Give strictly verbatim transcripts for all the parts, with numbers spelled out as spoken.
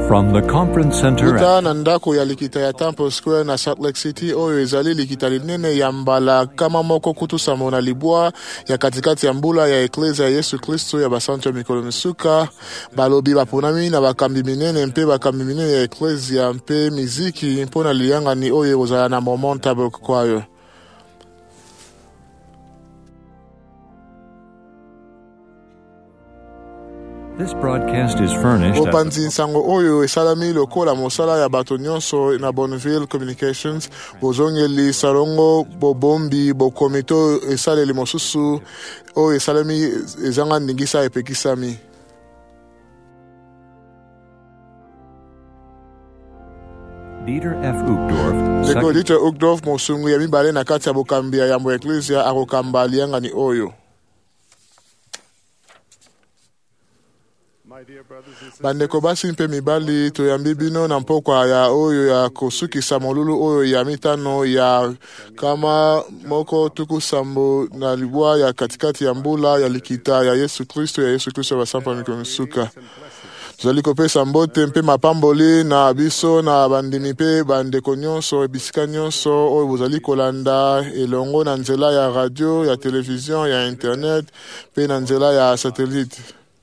From the conference center Kuta na ndako ya likita ya Temple Square na Salt Lake City oyo ezali likita linene ya mbala kama moko kutusama na libwa ya katikati ya mbula ya Eklezia ya Yesu Kristo ya basantu ya mikolo misuka balobi baponami na bakambi minene mpe bakambi minene ya Eklezia mpe miziki mpona liyanga ni oyo ozala na Mormon Tabernacle Choir. This broadcast is furnished at Opanzi nsango oyo esalami lokola mosala ya bato nyonso na Bonneville Communications bozongeli salongo bobombi bokomito esaleli mosusu oyo esalami ezanga ndingisa epekisami. Dieter F. Uchtdorf, Deko Dieter Uchtdorf mosungu ya mibale na kati ya bokambi ya yambo Eklezia akokamba lianga ni oyo. Bandeko basi mpe mibali toyambi bino na mpokwa ya oyo ya kosukisa molulu oyo ya mitano ya kama moko tuku sambo na libwa ya katikati ya mbula ya likita ya Yesu Kristo ya Yesu Kristo basampa mikolo misuka. Tuzali kopesa mbote mpe mapamboli na biso na bandimi mpe bandeko nyonso ebisika nyonso oyo bozali kolanda elongo na nzela ya radio, ya television, ya internet mpe na nzela ya satellite.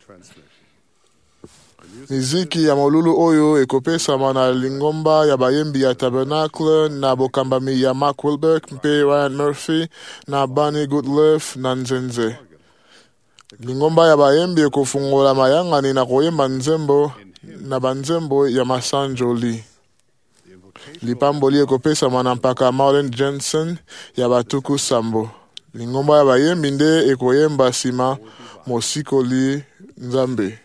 Miziki ya molulu oyo ekopesama na lingomba ya bayembi ya Tabernacle na bokambami ya Mark Wilberg mpe Ryan Murphy na Bunny Goodliff na nzenze. Lingomba ya bayembi ekofungola mayangani na koyemba nzembo na banzembo ya masanjoli. Lipamboli ekopesama na mpaka Marlon Jensen ya batuku sambo. Lingomba ya bayembi nde ekoyemba sima mosikoli nzambe.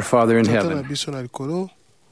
Father in Tata na heaven, biso na likolo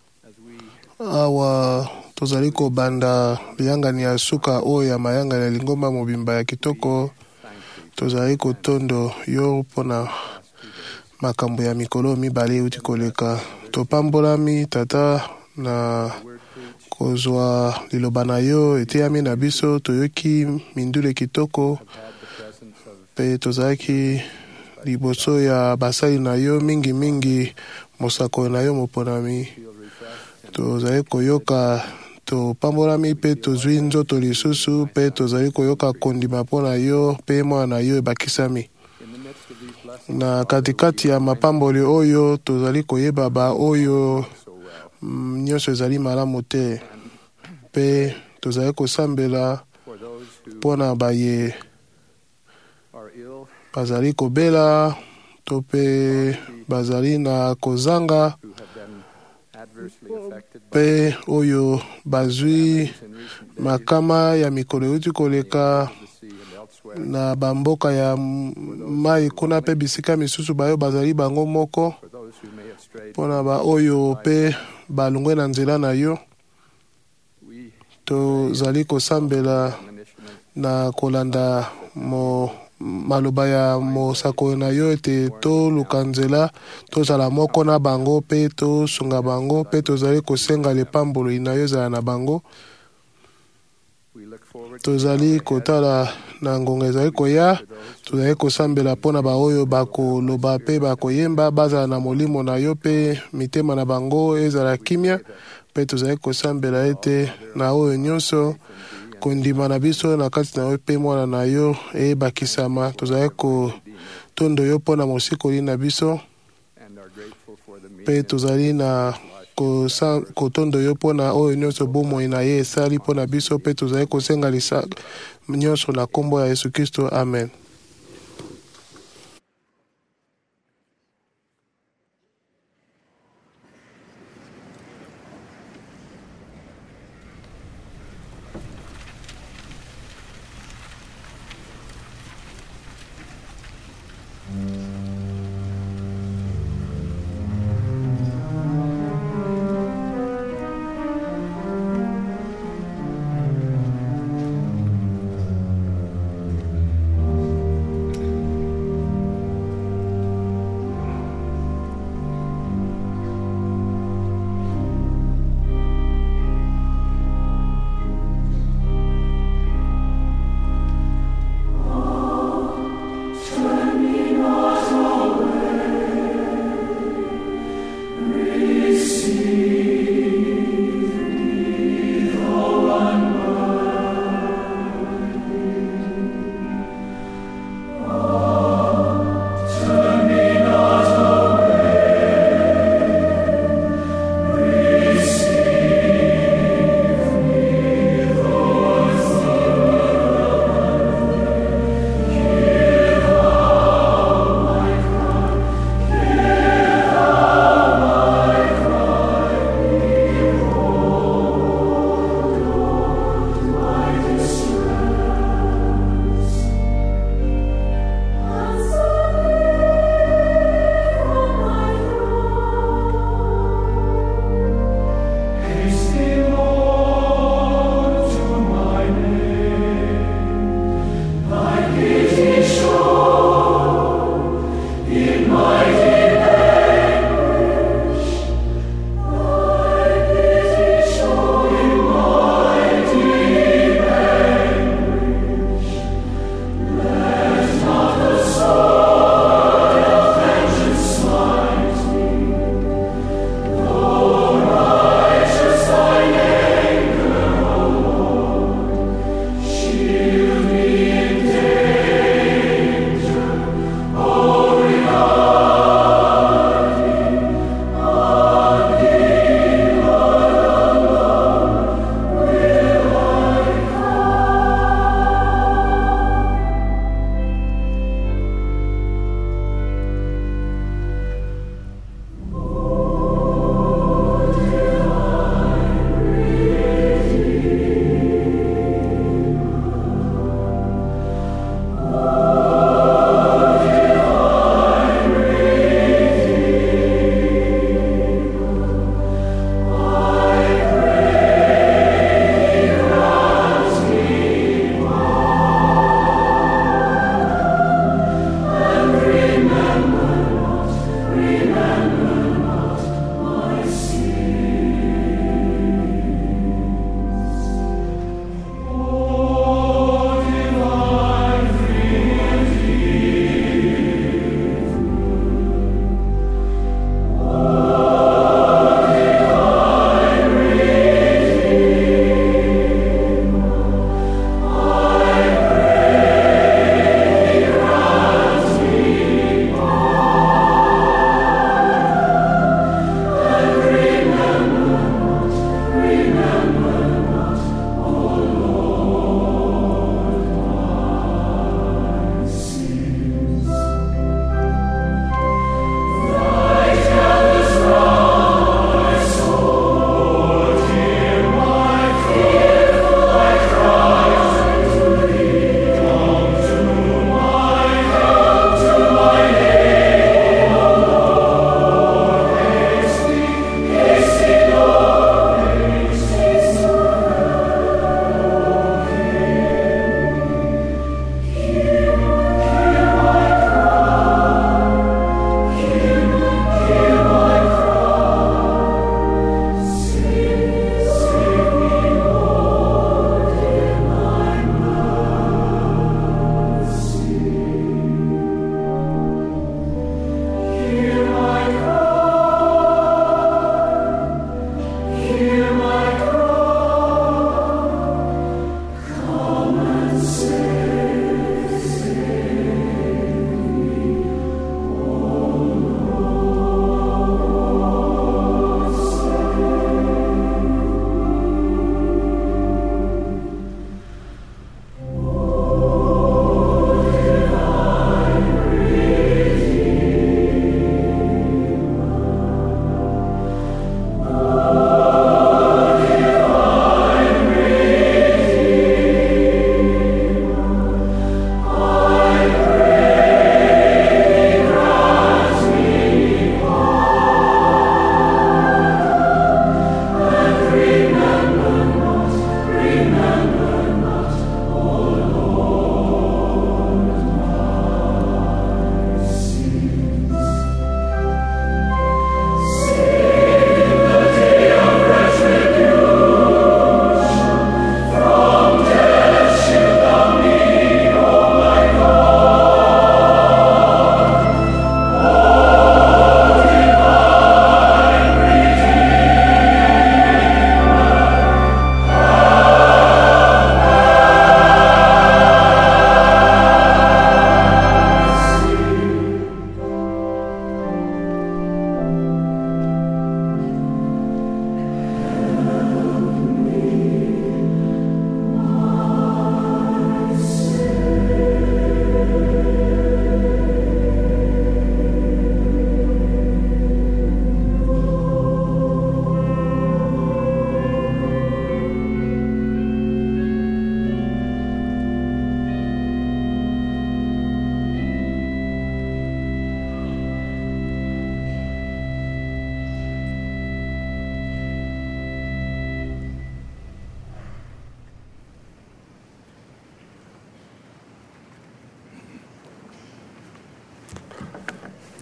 awa tozali kobanda liyangani ya suka oyo ya mayangani ya lingomba mobimba ya kitoko. Tozali kotondo yo mpona makambo ya mikolo mibale euti koleka. Topambolami Tata na kozwa liloba na yo eteyami na biso, toyoki mindule kitoko pe tozalaki liboso ya basali na yo mingimingi, mosako na yo moponami. Tozali koyoka topambolami pe tozwi nzoto lisusu pe tozali koyoka kondima mpo na yo pe mwana na yo ebakisami. Na katikati ya mapamboli oyo tozali koyeba ba oyo mm, nyonso ezali malamu te pe tozali kosambela mpona baye bazali kobela to pe bazali na kozanga pe oyo bazwi makama ya mikolo euti koleka na bamboka ya mai kuna pe bisika misusu bayo bazali bango moko, mpona ba oyo pe balungwe na nzela na yo. Tozali kosambela na kolanda mo maloba ya mosako na yo ete toluka nzela tozala moko na bango pe tosunga bango pe tozali kosenga lepamboli na yo ezala na bango. Tozali kotala na ngonga ezali koya, tozali kosambela mpona baoyo bakoloba pe bakoyemba bazala na molimo na yo pe mitema na bango ezala kimia pe tozali kosambela ete na oyo nyonso kondima na biso na kati na yo pe mwana na yo eyebakisama. Tozali kotondo yo mpona mosikoli na biso pe tozali na kotondo yo mpona oyo nyonso bomoi na ye esali mpona biso pe tozali kosenga lisa nyonso na kombo ya Yesu Kristo, amen.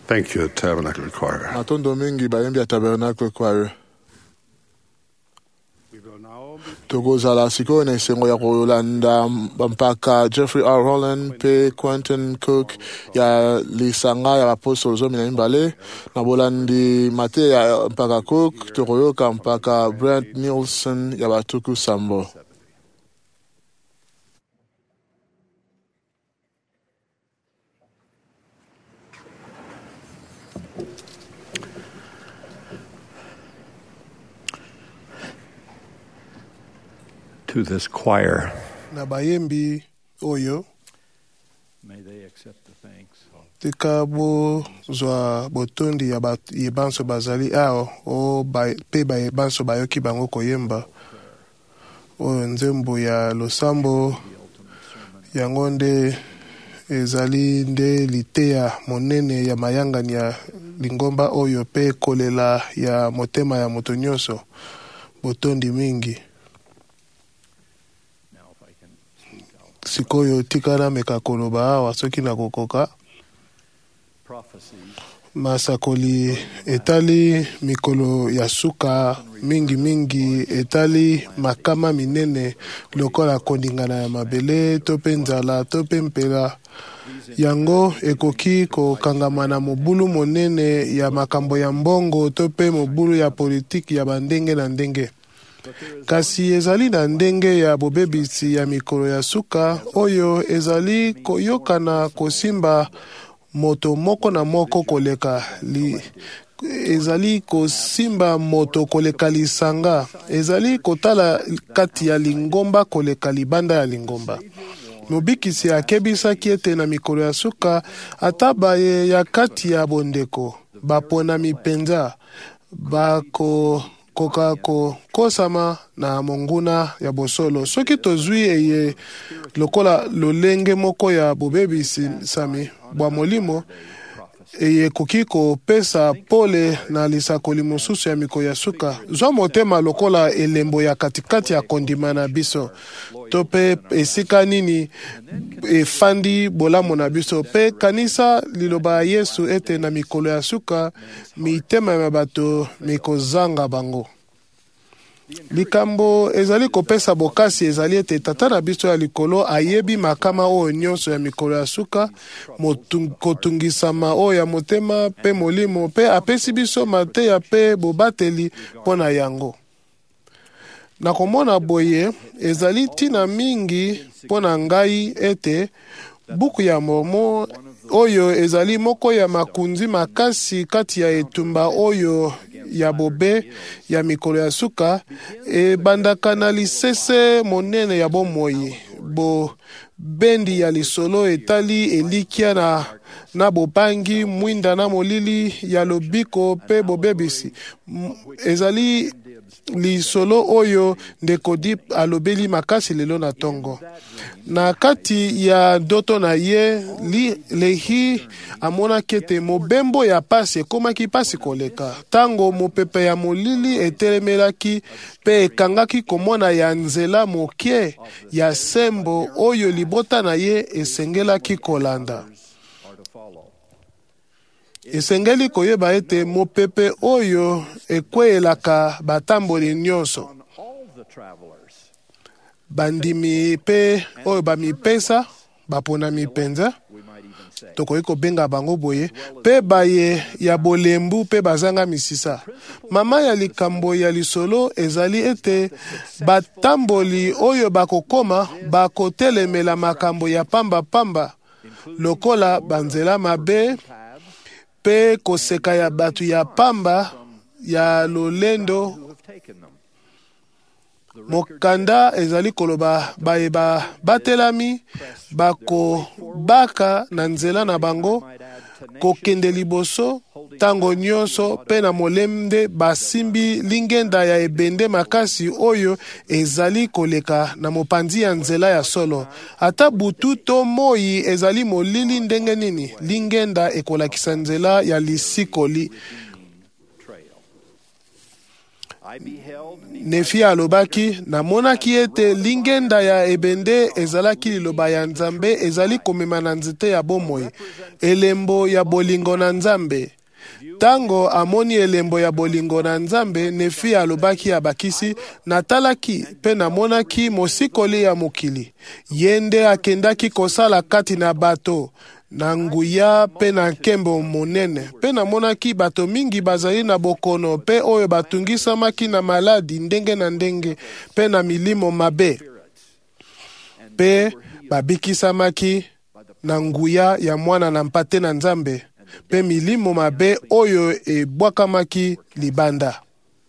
Thank you, Tabernacle Choir. Matondo mingi bayembi ya Tabernacle Choir. Tokozala sikoyo na esengo ya kolanda mpaka Jeffrey R. Holland pe Quentin Cook ya lisanga ya apostol zomi na mimbale na bolandi mate ya mpaka Cook tokoyoka mpaka Brent Nielsen ya batuku sambo. To this choir, na bayembi oyo may they accept the thanks. tika bozwa botondi ya yebanso bazali ao o pe bayebanso bayoki bango koyemba oyo nzembo ya losambo yango nde ezali nde liteya monene ya mayangani ya lingomba oyo pe kolela ya motema ya moto nyonso botondi mingi. Sikoyo tikana meka koloba awa soki na kokoka masakoli etali mikolo ya suka mingi mingi etali makama minene lokola koningana ya mabele to pe nzala to pe mpela yango ekoki kokangama na mobulu monene ya makambo ya mbongo to pe mobulu ya politiki ya bandenge na ndenge. Kasi ezali na ndenge ya bobebisi ya mikolo ya suka oyo ezali koyokana kosimba moto moko na moko koleka li, ezali kosimba moto koleka lisanga, ezali kotala kati ya lingomba koleka libanda ya lingomba. Mobikisi akebisaki ete na mikolo ya suka ata baye ya kati ya bondeko bapona mipenza bako koka ko kosama na monguna ya bosolo soki tozwi eye lokola lolenge moko ya bobebisi sami bwa molimo eye koki kopesa pole na lisakoli mosusu ya mikolo ya suka zwa motema lokola elembo ya katikati ya kondima na biso to pe esika nini efandi bolamu na biso pe kanisa liloba ya Yesu ete na mikolo ya suka mitema ya bato mikozanga bango. Likambo ezali kopesa bokasi ezali ete tata na biso ya likolo ayebi makama oyo nyonso ya mikolo ya suka kotungisama oyo ya motema pe molimo pe apesi biso mateya pe bobateli mpona yango. Na komona boye ezali tina mingi mpona ngai ete buku ya Mormon oyo ezali moko ya makunzi makasi kati ya etumba oyo ya bobe ya mikolo ya suka e bandaka na lisese monene ya bomoi bo bendi ya lisolo etali elikia na na bobangi mwinda na molili ya lobiko pe bobebisi ezali lisolo oyo ndeko Dip alobeli makasi lelo na tongo. Na kati ya doto na ye li lehi amona kete mobembo ya pasi ekomaki pasi koleka. Tango mopepe ya molili etelemelaki pe ekangaki komona ya nzela mokie ya sembo oyo libota na ye esengelaki kolanda. Esengeli koyeba ete mopepe oyo ekweyelaka batamboli nyonso. Bandimi pe oyo bamipesa bapona mipenza tokoki kobenga bango boye pe baye ya bolembu pe bazanga misisa. Mama ya likambo ya lisolo ezali ete batamboli oyo bakokoma bakotelemela makambo ya pamba pamba lokola banzela mabe pe koseka ya batu ya pamba ya lolendo. Mokanda ezali koloba baye ba batelami bako baka na nzela na bango kokende liboso tango nyonso pe na molemde basimbi lingenda ya ebende makasi oyo ezali koleka na mopanzi ya nzela ya solo. Ata butu to moi ezali molili ndenge nini lingenda ekolakisa nzela ya lisikoli. Nefi alobaki, namonaki ete lingenda ya ebende ezalaki liloba ya Nzambe ezali komema na nzete ya bomoi, elembo ya bolingo na Nzambe. Tango amoni elembo ya bolingo na Nzambe, Nefi alobaki abakisi, natalaki pe namonaki mosikoli ya mokili. Yende akendaki kosala kati na bato, na nguya pe na nkembo monene. Pe namonaki bato mingi bazali na bokono pe oyo batungisamaki na maladi ndenge na ndenge pe na milimo mabe. Pe babikisamaki na nguya ya mwana na mpate na Nzambe. Pe milimo mabe oyo ebwakamaki libanda.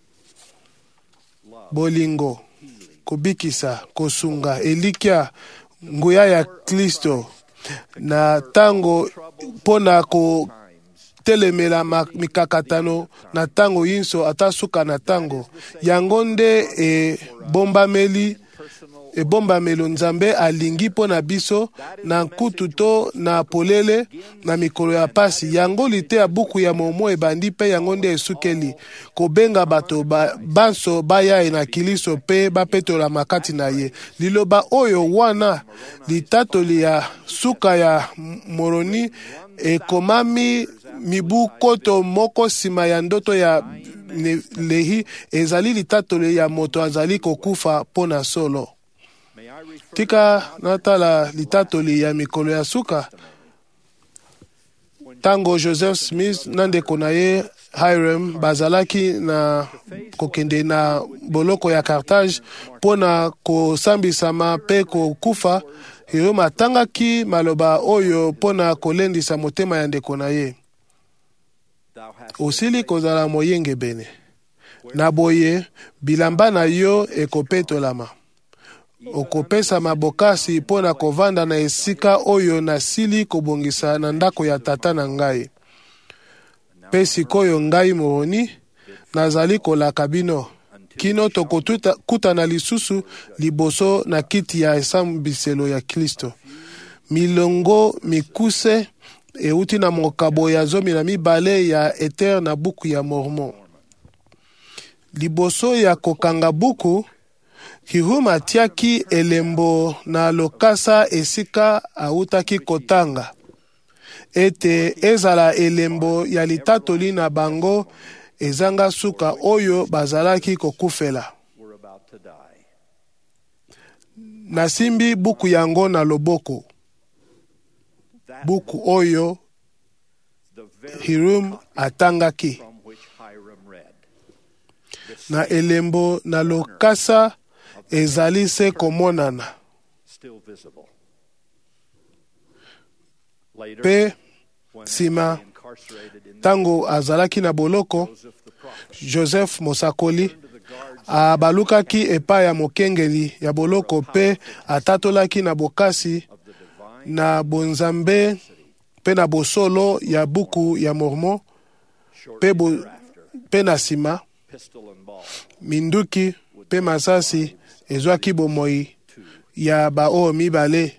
Bolingo, kubikisa, kosunga, elikia, nguya ya Kristo, na tango pona ko telemela mikakatano na tango yinso atasuka na tango. Yangonde e bombameli e bombamelo Nzambe alingi pona biso na nkutu to na polele na mikolo ya pasi. Yango lite ya buku ya momo ebandi pe yangonde esukeli kobenga bato ba, banso baya na kiliso pe bapetola makati na ye. Liloba oyo wana litatoli ya suka ya moroni ekomami mibu koto moko sima ya ndoto ya Lehi ezali litatoli ya moto azali kokufa pona solo. Tika natala litatoli ya mikolo ya suka. Tango Joseph Smith nandeko na ye Hiram bazalaki na kokende na boloko ya Carthage pona kosambisama pe kokufa, Hiram atangaki maloba oyo pona kolendisa motema ya ndeko na ye. Osili kozala moyenge bene. Na boye bilamba na yo ekopetolama. Okopesa mabokasi pona kovanda na esika oyo nasili kobongisa na ndako ya tata na ngai. Pe sikoyo ngai moroni nazali kolaka bino kino tokotuta kuta na lisusu liboso na kiti ya esambiselo ya Kristo. Milongo mikuse euti na mokabo ya zomi na mibale ya Eter na buku ya Mormon. Liboso ya kokanga buku, Hiram atiaki elembo na lokasa esika autaki kotanga. Ete ezala elembo ya litatoli na bango ezanga suka oyo bazalaki kokufela. Nasimbi buku yango na loboko. Buku oyo Hiram atangaki. Na elembo na lokasa ezali se komonana. Pe sima tango azalaki na boloko, Joseph Mosakoli abalukaki epai ya mokengeli ya boloko pe atatolaki na bokasi na bonzambe pe na bosolo ya buku ya Mormon pe, bo, pe na sima minduki pe masasi ezwaki bomoi ya bao mibale.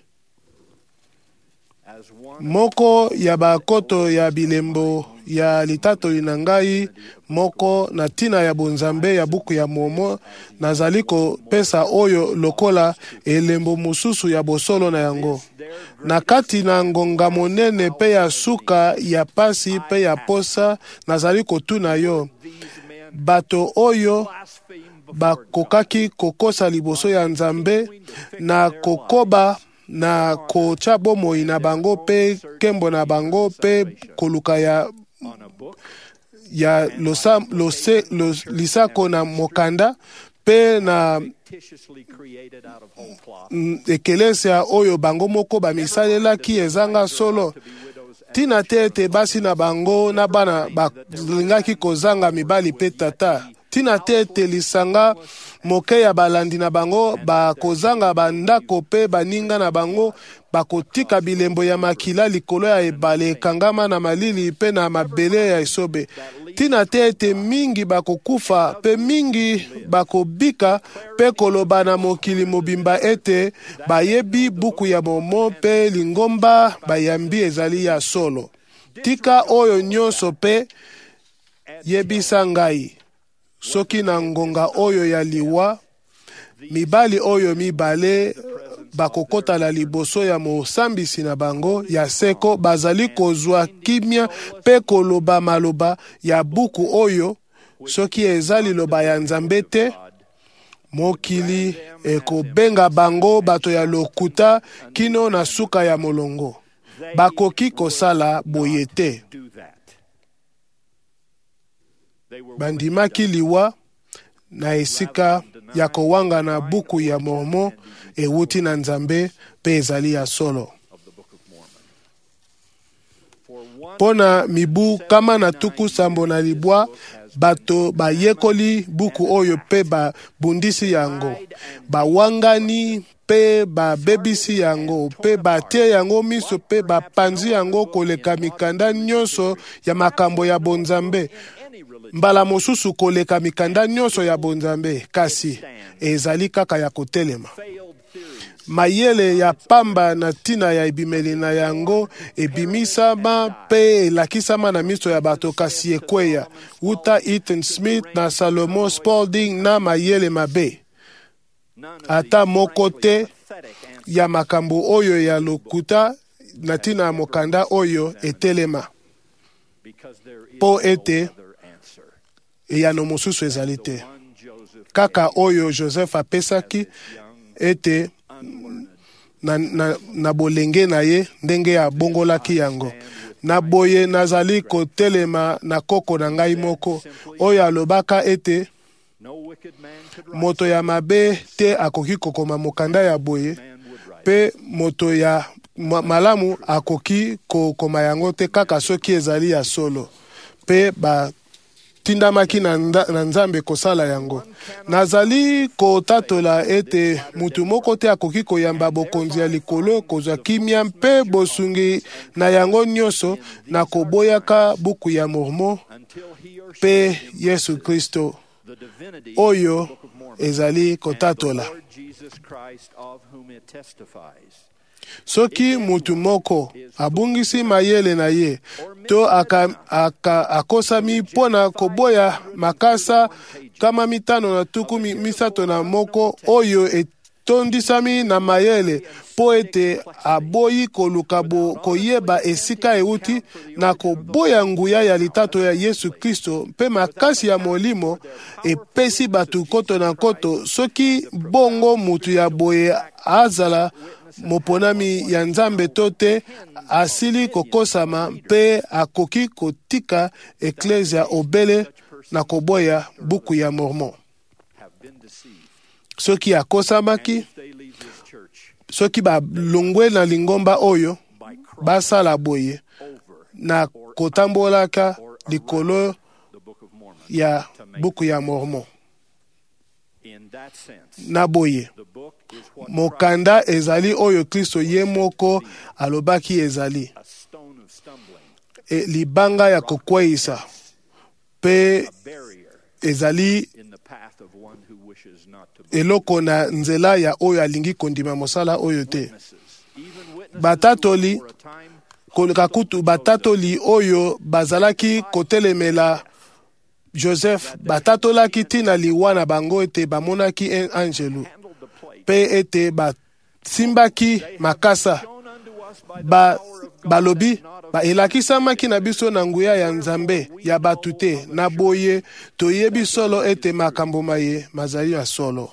Moko ya bakoto ya bilembo ya litatoli na ngai, moko na tina ya bonzambe ya buku ya Mormon, nazali kopesa oyo lokola elembo mususu ya bosolo na yango. Na kati na ngonga monene pe ya suka ya pasi pe ya posa nazali kotuna yo. Bato oyo bakokaki kokosa liboso ya Nzambe na kokoba na kocha bomoi na bango pe kembo na bango pe koluka ya ya losa, lose, los, lisako na mokanda pe na ekelesia oyo bango moko bamisalelaki ezanga solo. Tina te ete basi na bango na bana balingaki kozanga mibali pe tata. Tina te ete lisanga moke ya balandi na bango bakozanga bandako pe baninga na bango bakotika bilembo ya makila likolo ya ebale ekangama na malili pe na mabele ya esobe. Tina te ete mingi bakokufa pe mingi bakobika pe koloba na mokili mobimba ete bayebi buku ya Mormon pe lingomba bayambi ezali ya solo. Tika oyo nyonso pe yebisa ngai. soki na ngonga oyo ya liwa mibali oyo mibale bakokota na liboso ya mosambisi na bango ya seko bazali kozwa kimia pe koloba maloba ya buku oyo soki eza liloba ya Nzambe te, mokili ekobenga bango bato ya lokuta kino na suka ya molongo. Bakoki kosala boye te. Bandimaki liwa na esika ya kowanga na buku ya Mormon ewuti na Nzambe pe ezali ya solo. Pona mibu kama na tuku sambo na libwa bato bayekoli buku oyo pe ba bundisi yango, bawangani pe ba bebisi yango, pe batie yango miso pe bapanzi yango koleka mikanda nyonso ya makambo ya bonzambe. Mbala mosusu koleka mikanda nyonso ya bonzambe, kasi ezali kaka ya kotelema. Mayele ya pamba na tina ya ebimeli na yango ebimisama pe elakisama na miso ya bato, kasi ekweya uta Ethan Smith na Salomon Spalding na mayele mabe. Ata moko te ya makambo oyo ya lokuta na tina ya mokanda oyo etelema, po ete eyano mosusu ezali te. Kaka oyo Joseph apesaki ete na, na, na bolenge na ye ndenge ya bongolaki yango. Na boye nazali kotelema na koko na ngai moko oyo alobaka ete moto ya mabe te akoki kokoma mokanda ya boye, pe moto ya malamu akoki kokoma yango te kaka soki ezali ya solo. Pe ba tindamaki na, na Nzambe kosala yango. Nazali kotatola ete mutu moko te akoki koyamba bokonzi ya likolo kozwa kimia mpe bosungi na yango nyonso na koboyaka buku ya Mormon pe Yesu Kristo oyo ezali kotatola. Soki mutu moko abungisi mayele na ye to aka, aka, akosami pona koboya makasa kama mitano na tuku misato na moko oyo etondisami na mayele po ete aboyi koluka bo koyeba esika euti na koboya nguya ya litato ya Yesu Kristo pe makasi ya molimo epesi batu koto na koto. Soki bongo mutu ya boye azala moponami ya Nzambe tote asili kokosama pe akoki kotika eklesia obele na koboya buku ya Mormon. Soki akosamaki, soki ba longwe na lingomba oyo basala boye na kotambolaka likolo ya buku ya Mormon. Na boye mokanda ezali oyo Kristo ye moko alobaki ezali e, libanga ya kokweisa pe ezali eloko na nzela ya oyo alingi kondima mosala oyo te. Batatoli kakutu batatoli oyo bazalaki kotelemela Joseph batatolaki tina liwa na bango ete bamonaki en angelu pe ete basimbaki makasa ba balobi ba elakisamaki na biso na nguya ya Nzambe ya batu te, na boye toyebi solo ete makambo maye mazali ya solo.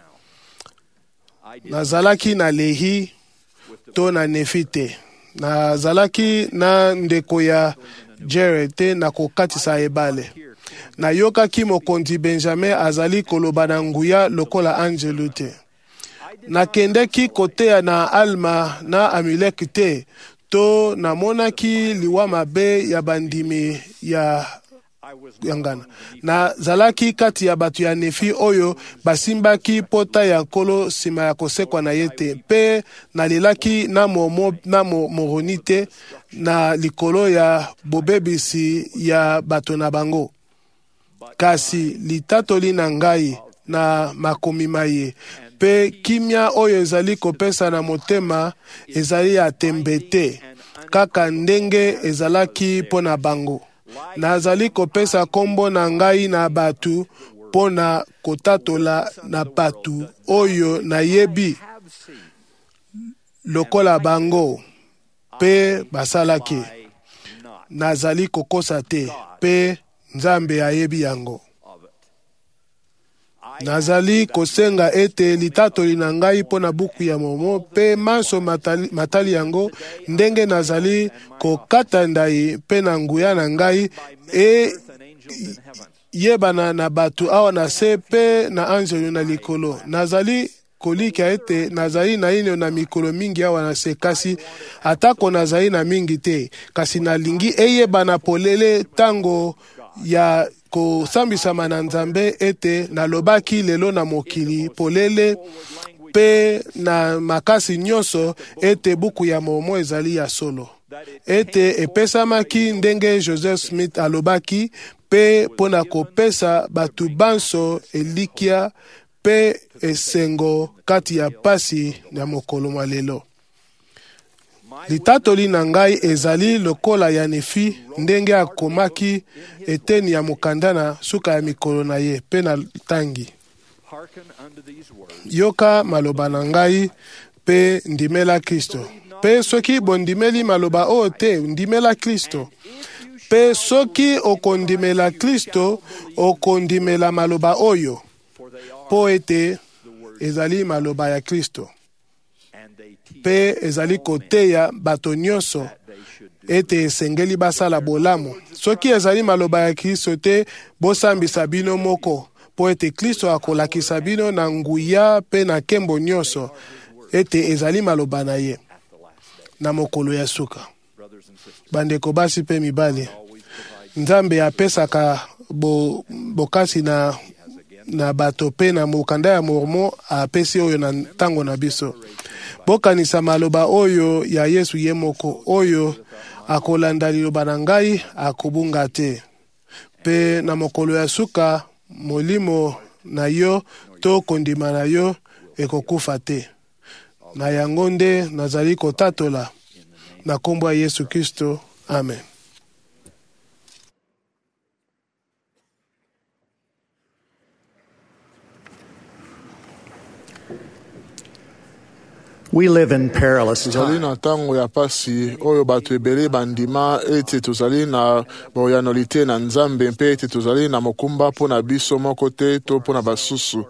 Nazalaki na Lehi to na Nefi te, nazalaki na ndeko ya Jared te na kokatisa ebale. Na yokaki mokonzi Benjamin azali koloba na nguya lokola angelu te. Nakendeki kotea na Alma na Amuleki te, to namonaki liwa mabe ya bandimi ya yangana. Na zalaki kati ya batu ya Nefi oyo basimbaki pota ya nkolo sima ya kosekwa na yete, pe nalelaki na momo na moroni te na likolo ya bobebisi ya bato na bango. Kasi litatoli na ngai na makomi maye pe kimia oyo ezali kopesa na motema ezali ya tembe te, kaka ndenge ezalaki pona bango. Nazali kopesa kombo na ngai na batu pona kotatola na batu oyo nayebi lokola bango pe basalaki. Nazali kokosa te pe Nzambe ayebi yango. Nazali kosenga ete litatoli na ngai pona buku ya momo pe manso matali, matali yango ndenge nazali kokata ndai pe na nguya na ngai e yebana na batu awa na se pe na anjelu na likolo. Nazali kolika ete nazali na ino na mikolo mingi awa na se, kasi atako nazali na mingi te, kasi nalingi eyebana polele tango ya kosambisama na Nzambe ete nalobaki lelo na mokili polele pe na makasi nyonso ete buku ya momo ezali ya solo, ete epesamaki ndenge Joseph Smith alobaki pe pona kopesa batu banso elikia pe esengo kati ya pasi na mokolo malelo. Litatoli na ngai ezali lokola ya Nefi ndenge akomaki eteni ya mokandana suka ya mikolo na ye pe na tangi. Yoka maloba na ngai pe ndimela Kristo. Pe soki bondimeli maloba o te ndimela Kristo. Pe soki okondimela Kristo okondimela maloba oyo. Po ete ezali maloba ya Kristo. Pe ezali koteya bato nyonso ete esengeli basala bolamu. Soki ezali maloba ya Kristo te, bosambisa bino moko, po ete Kristo akolakisa bino na nguya pe na kembo nyonso ete ezali maloba na ye na mokolo ya suka. Bandeko basi pe mibali, Nzambe apesaka bo, bokasi na na bato pe na mokanda ya mormo apesi oyo na tango na biso. Bokanisa maloba oyo ya Yesu ye moko oyo akolanda liloba na ngai akobunga te. Pe na mokolo ya suka molimo na yo to kondima na yo ekokufa te. Na yango nde nazali kotatola na kombo ya Yesu Kristo. Amen. We live in perilous tozali times. na tango ya pasi oyo bato ebele bandima ete tozali na boyanoli te na Nzambe mpe ete tozali na mokumba mpo na biso moko te to mpo na basusu.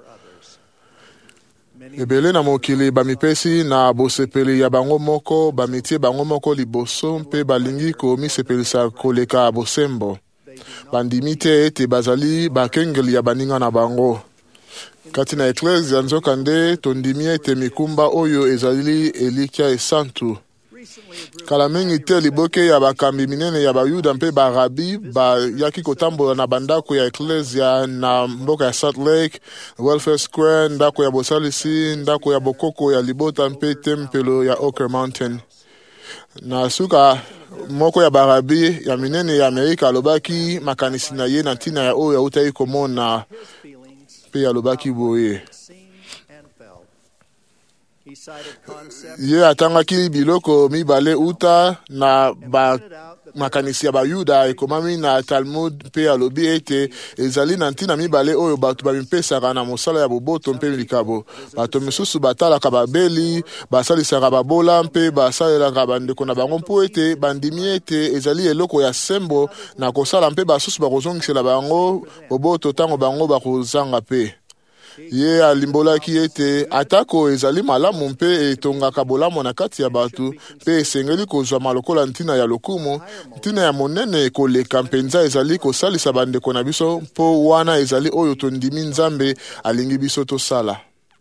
Ebele na mokili bamipesi na bosepeli ya bango moko, bamitie bango moko liboso mpe balingi komisepelisa koleka bosembo. Bandimi te ete bazali bakengeli ya baninga na bango. Kati na eklezia nzoka nde tondimi ete mikumba oyo ezali elikia esantu. Kala mingi te liboke ya bakambi minene ya bayuda mpe barabi bayaki kotambola na bandako ya eklezia na mboka ya Salt Lake, Welfare Square, ndako ya bosalisi, ndako ya bokoko ya libota mpe tempelo ya Oker Mountain. Na suka moko ya barabi ya minene ya Amerika alobaki makanisi na ye na ntina ya oyo autai komona pe alobaki boye. Ye atangaki biloko mibale uta na ba makanisi ya bayuda ekomami na Talmud pe alobi ete ezali na ntina mibale oyo bato bamipesaka na mosala ya boboto mpe likabo. Bato misusu batalaka babeli, basalisaka babola mpe basalelaka bandeko na bango mpo ete bandimi ete ezali eloko ya sembo na kosala mpe basusu bakozongisela bango boboto tango bango bakozanga pe. Ye alimbolaki ete atako ezali malamu mpe etongaka bolamo na kati ya batu mpe esengeli kozwa malokola ntina ya lokumu, ntina ya monene ekoleka mpenza ezali kosalisa bandeko na biso mpo wana ezali oyo tondimi Nzambe alingi biso tosala.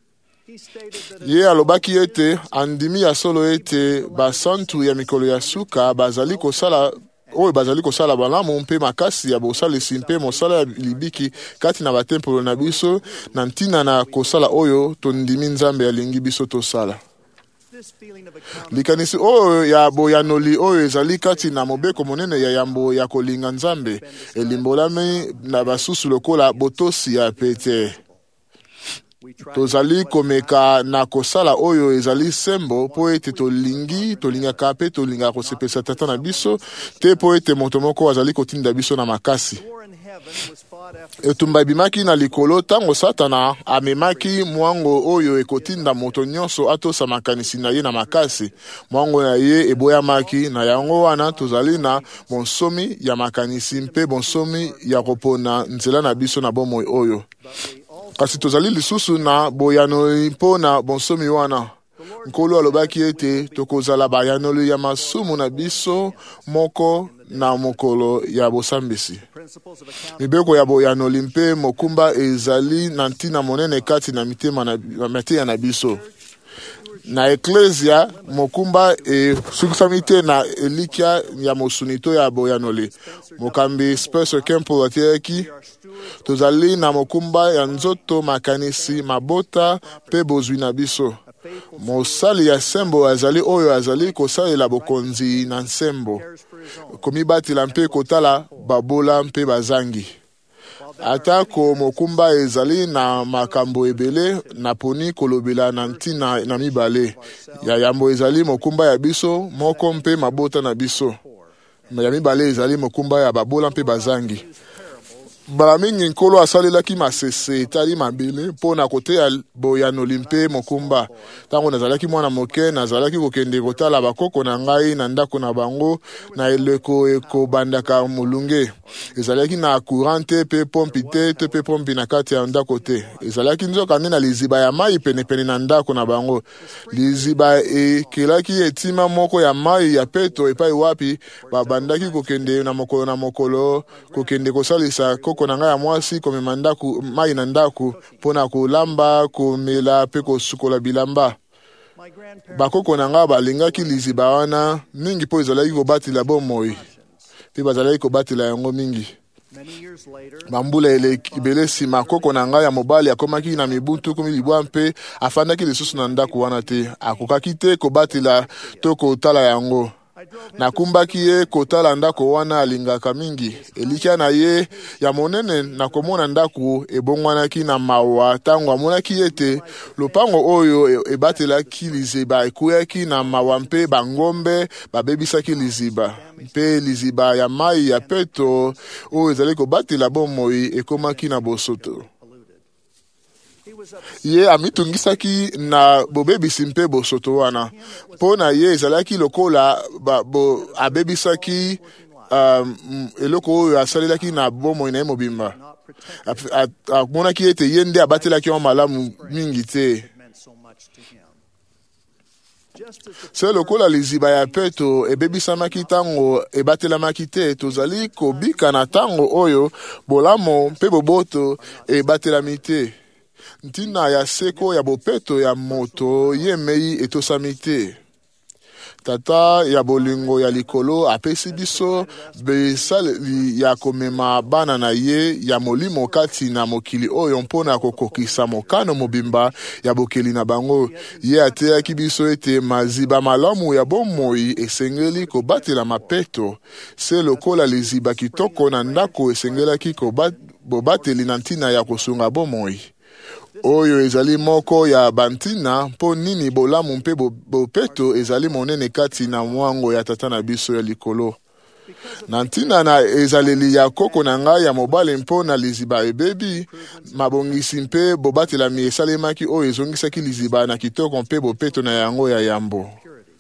Ye alobaki ete andimi ya solo ete basantu ya mikolo ya suka bazali kosala oyo bazali kosala balamu mpe makasi ya bosalisi mpe mosala ya libiki kati na batempelo na biso na ntina na kosala oyo tondimi Nzambe alingi biso tosala. Likanisi oyo ya boyanoli oyo ezali kati na mobeko monene ya yambo ya kolinga Nzambe elimbolami na basusu lokola botosi ya pete. Tozali komeka na kosala oyo ezali sembo po ete tolingi tolingaka pe tolingaka kosepesa tata na biso te po ete moto moko azali kotinda biso na makasi. etumba ebimaki na likolo ntango satana amemaki mwango oyo ekotinda moto nyonso atosa makanisi na ye na makasi. Mwango na ye eboyamaki, na yango wana tozali na bonsomi ya makanisi mpe bonsomi ya kopona nzela na biso na bomoi oyo. Kasi tozali lisusu na boyanoli mpo na bonsomi wana. Nkolo alobaki ete tokozala bayanoli ya masumu na biso moko na mokolo ya bosambisi. Mibeko ya boyanoli mpe mokumba ezali na ntina monene kati na mitema na mateya na biso. Na eklesia mokumba esukisami te na elikia ya mosunito ya boyanoli. Mokambi Spencer Campbell atiaki tozali na mokumba ya nzoto, makanisi, mabota mpe bozwi na biso. Mosali ya sembo azali oyo azali kosalela bokonzi na nsembo, komibatela mpe kotala babola mpe bazangi. Atako mokumba ezali na makambo ebele naponi kolobela na ntina na mibale. Ya yambo ezali mokumba ya biso moko mpe mabota na biso. Ya mibale ezali mokumba ya babola mpe bazangi. Mbala mingi nkolo asalelaki masese etali mabele mpo na koteya boyanoli mpe mokumba. Ntango nazalaki mwana moke, nazalaki kokende kotala bakoko na ngai na ndako na bango na eleko ekobandaka molunge. Ezalaki na courant te mpe pompi te te mpe pompi na kati ya ndako te. Ezalaki nzoka nde na liziba ya mai penepene na ndako na bango. Liziba ekelaki etima moko ya mai ya peto epai wapi babandaki kokende na mokolo na mokolo kokende kosalisa koko na ngai ya mwasi komema ndako mai na ndako mpona kolamba, komela mpe kosukola bilamba. Bakoko na ngai balingaki liziba wana mingi mpo ezalaki kobatela bomoi mpe bazalaki kobatela yango mingi. Bambula ebele nsima koko na ngai ya mobali akomaki na mibu tuku libwa mpe afandaki lisusu na ndako wana te. Akokaki te kobatela to kotala yango. Nakumbaki ye kotala ndako wana alingaka mingi. Elikia na ye ya monene na komona ndako ebongwanaki na mawa tango amonaki ete lopango oyo ebatelaki liziba ekuyaki na mawa mpe bangombe babebisaki liziba. Mpe liziba ya mai ya peto oyo ezali kobatela bomoi ekomaki na bosoto. Ye amitungisaki na bobebisi mpe bosoto wana. Mpo na ye ezalaki lokola bo abebisaki um, eloko oyo asalelaki na bomoi na ye mobimba. Amonaki ete ye nde abatelaki wa malamu mingi te. Se lokola liziba ya peto ebebisamaki tango ebatelamaki te, tozali kobika na tango oyo bolamo mpe boboto ebatelami te. Ntina ya seko ya bopeto ya moto ye mei etosami te. Tata ya bolingo ya likolo apesi biso besali ya komema bana na ye ya molimo kati na mokili oyo mpona kokokisa mokano mobimba ya bokeli na bango. Ye ateyaki biso ete maziba malamu ya bomoi esengeli kobatela mapeto. Se lokola liziba kitoko na ndako esengelaki kobateli na ntina ya kosunga bomoi. Oyo ezali moko ya bantina mpo nini bolamu mpe bopeto ezali monene kati na mwango ya tata na biso ya likolo. Na ntina na ezaleli ya koko na ngai ya mobali mpo na liziba ebebi, mabongisi mpe bobatelami esalemaki oyo ezongisaki liziba na kitoko mpe bopeto na yango ya yambo.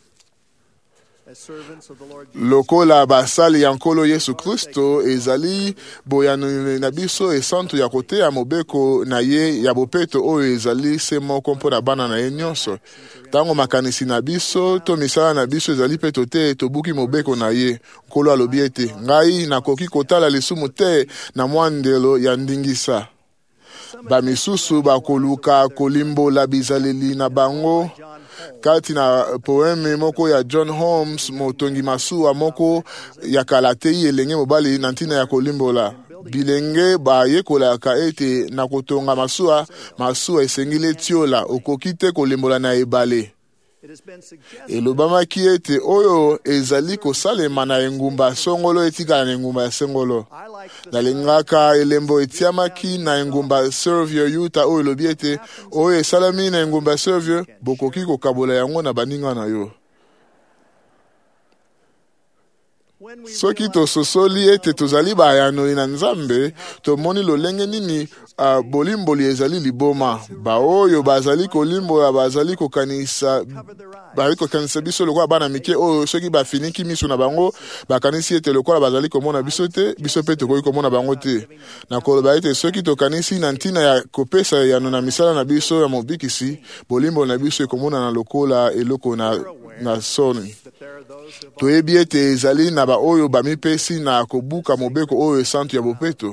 Lokola basali ya nkolo Yesu Kristo ezali boyanoli na biso esantu ya koteya mobeko na ye ya bopeto oyo ezali se moko mpo na bana na ye nyonso. Tango makanisi na biso to misala na biso ezali peto te tobuki mobeko na ye. Nkolo alobi ete ngai nakoki kotala lisumu te na mwandelo ya ndingisa. Bamisusu bakoluka kolimbola bizaleli na bango. Kati na poeme moko ya John Holmes, motongi masuwa moko ya kalatei elenge mobali na ntina ya kolimbola. Bilenge ba yekolaka ete na kotonga masuwa, masuwa esengile tiola, okoki te kolimbola na ebale. Elobamaki ete oyo ezali kosalema na engumba songolo etikala na engumba ya sengolo. Nalingaka elembo etiamaki na engumba Servio Yuta oyo elobi ete oyo esalami na engumba Servio bokoki kokabola yango na baninga na yo. soki tososoli ete tozali bayanoli na Nzambe, tomoni lolenge nini uh, bolimboli ezali liboma. Baoyo bazali kolimbola bazali kokanisa bazali kokanisa biso lokola bana mike oyo soki bafiniki miso na bango bakanisi ete lokola bazali komona biso te, biso pe tokoki komona bango te. Nakoloba ete soki tokanisi na ntina ya kopesa yano na misala na biso ya mobikisi, bolimbo na biso ekomona na lokola eloko na, na soni. Toyebi ete ezali na ba oyo bamipesi na kobuka mobeko oyo esantu ya bopeto.